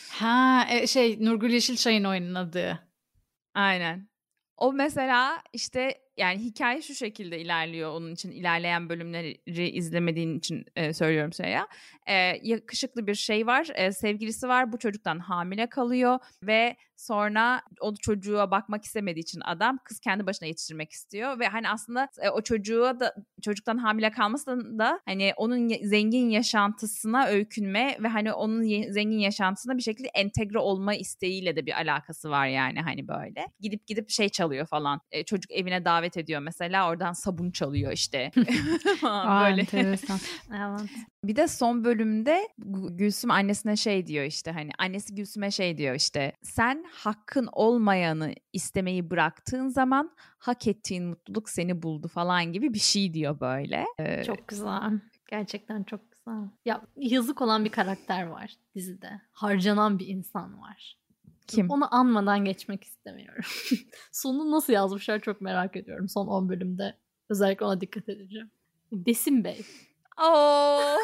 Ha e, şey Nurgül Yeşilçay'ın oynadığı. Aynen. O mesela işte yani hikaye şu şekilde ilerliyor, onun için ilerleyen bölümleri izlemediğin için e, söylüyorum Süreyya. E, yakışıklı bir şey var, e, sevgilisi var, bu çocuktan hamile kalıyor ve sonra o çocuğa bakmak istemediği için adam kız kendi başına yetiştirmek istiyor ve hani aslında e, o çocuğa da çocuktan hamile kalması da hani onun zengin yaşantısına öykünme ve hani onun ye- zengin yaşantısına bir şekilde entegre olma isteğiyle de bir alakası var yani hani böyle. Gidip gidip şey çalıyor falan. E, çocuk evine davet ediyor mesela, oradan sabun çalıyor işte. Aa, böyle. enteresan. Evet. Bir de son bölümde Gülsüm annesine şey diyor işte hani annesi Gülsüm'e şey diyor işte sen hakkın olmayanı istemeyi bıraktığın zaman hak ettiğin mutluluk seni buldu falan gibi bir şey diyor böyle. Ee, Çok güzel. Gerçekten çok güzel. Ya yazık olan bir karakter var dizide. Harcanan bir insan var. Kim? Onu anmadan geçmek istemiyorum. Sonunu nasıl yazmışlar çok merak ediyorum. Son on bölümde özellikle ona dikkat edeceğim. Besim Bey. Oo.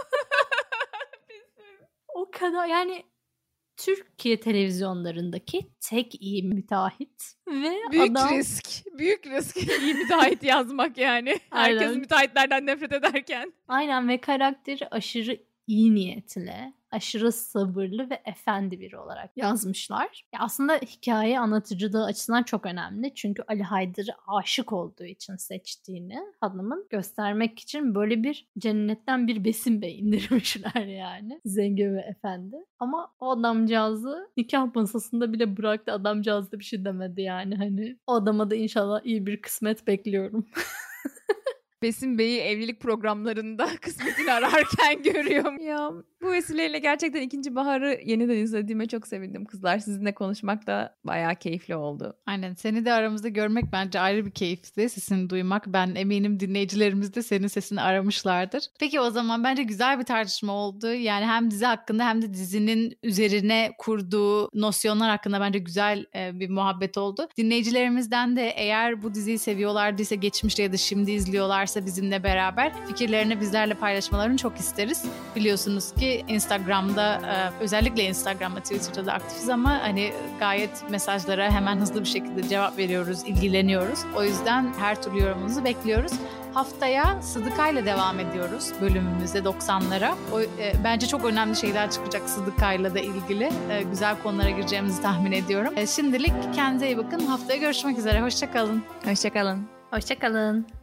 O kadar yani Türkiye televizyonlarındaki tek iyi müteahhit ve büyük adam... risk. Büyük risk iyi müteahhit yazmak yani. Herkes Aynen. müteahhitlerden nefret ederken. Aynen ve karakteri aşırı iyi niyetli, aşırı sabırlı ve efendi biri olarak yazmışlar. Ya aslında hikaye anlatıcılığı açısından çok önemli. Çünkü Ali Haydar'ı aşık olduğu için seçtiğini hanımın göstermek için böyle bir cennetten bir Besim Bey indirmişler yani. Zengin ve efendi. Ama o adamcağızı nikah masasında bile bıraktı. Adamcağız da bir şey demedi yani hani. O adama da inşallah iyi bir kısmet bekliyorum. Besim Bey'i evlilik programlarında kısmetini ararken görüyorum. Ya bu vesileyle gerçekten ikinci Bahar'ı yeniden izlediğime çok sevindim kızlar. Sizinle konuşmak da bayağı keyifli oldu. Aynen, seni de aramızda görmek bence ayrı bir keyifti. Sesini duymak. Ben eminim dinleyicilerimiz de senin sesini aramışlardır. Peki o zaman bence güzel bir tartışma oldu. Yani hem dizi hakkında hem de dizinin üzerine kurduğu nosyonlar hakkında bence güzel e, bir muhabbet oldu. Dinleyicilerimizden de eğer bu diziyi seviyorlardıysa, geçmişte ya da şimdi izliyorlar bizimle beraber fikirlerini bizlerle paylaşmalarını çok isteriz. Biliyorsunuz ki Instagram'da, özellikle Instagram'da, Twitter'da da aktifiz ama hani gayet mesajlara hemen hızlı bir şekilde cevap veriyoruz, ilgileniyoruz. O yüzden her türlü yorumunuzu bekliyoruz. Haftaya Sıdıkay'la devam ediyoruz bölümümüzde doksanlara. O, e, bence çok önemli şeyler çıkacak Sıdıkay'la da ilgili. E, güzel konulara gireceğimizi tahmin ediyorum. E, şimdilik kendinize iyi bakın. Haftaya görüşmek üzere. Hoşça kalın. Hoşça kalın. Hoşça kalın.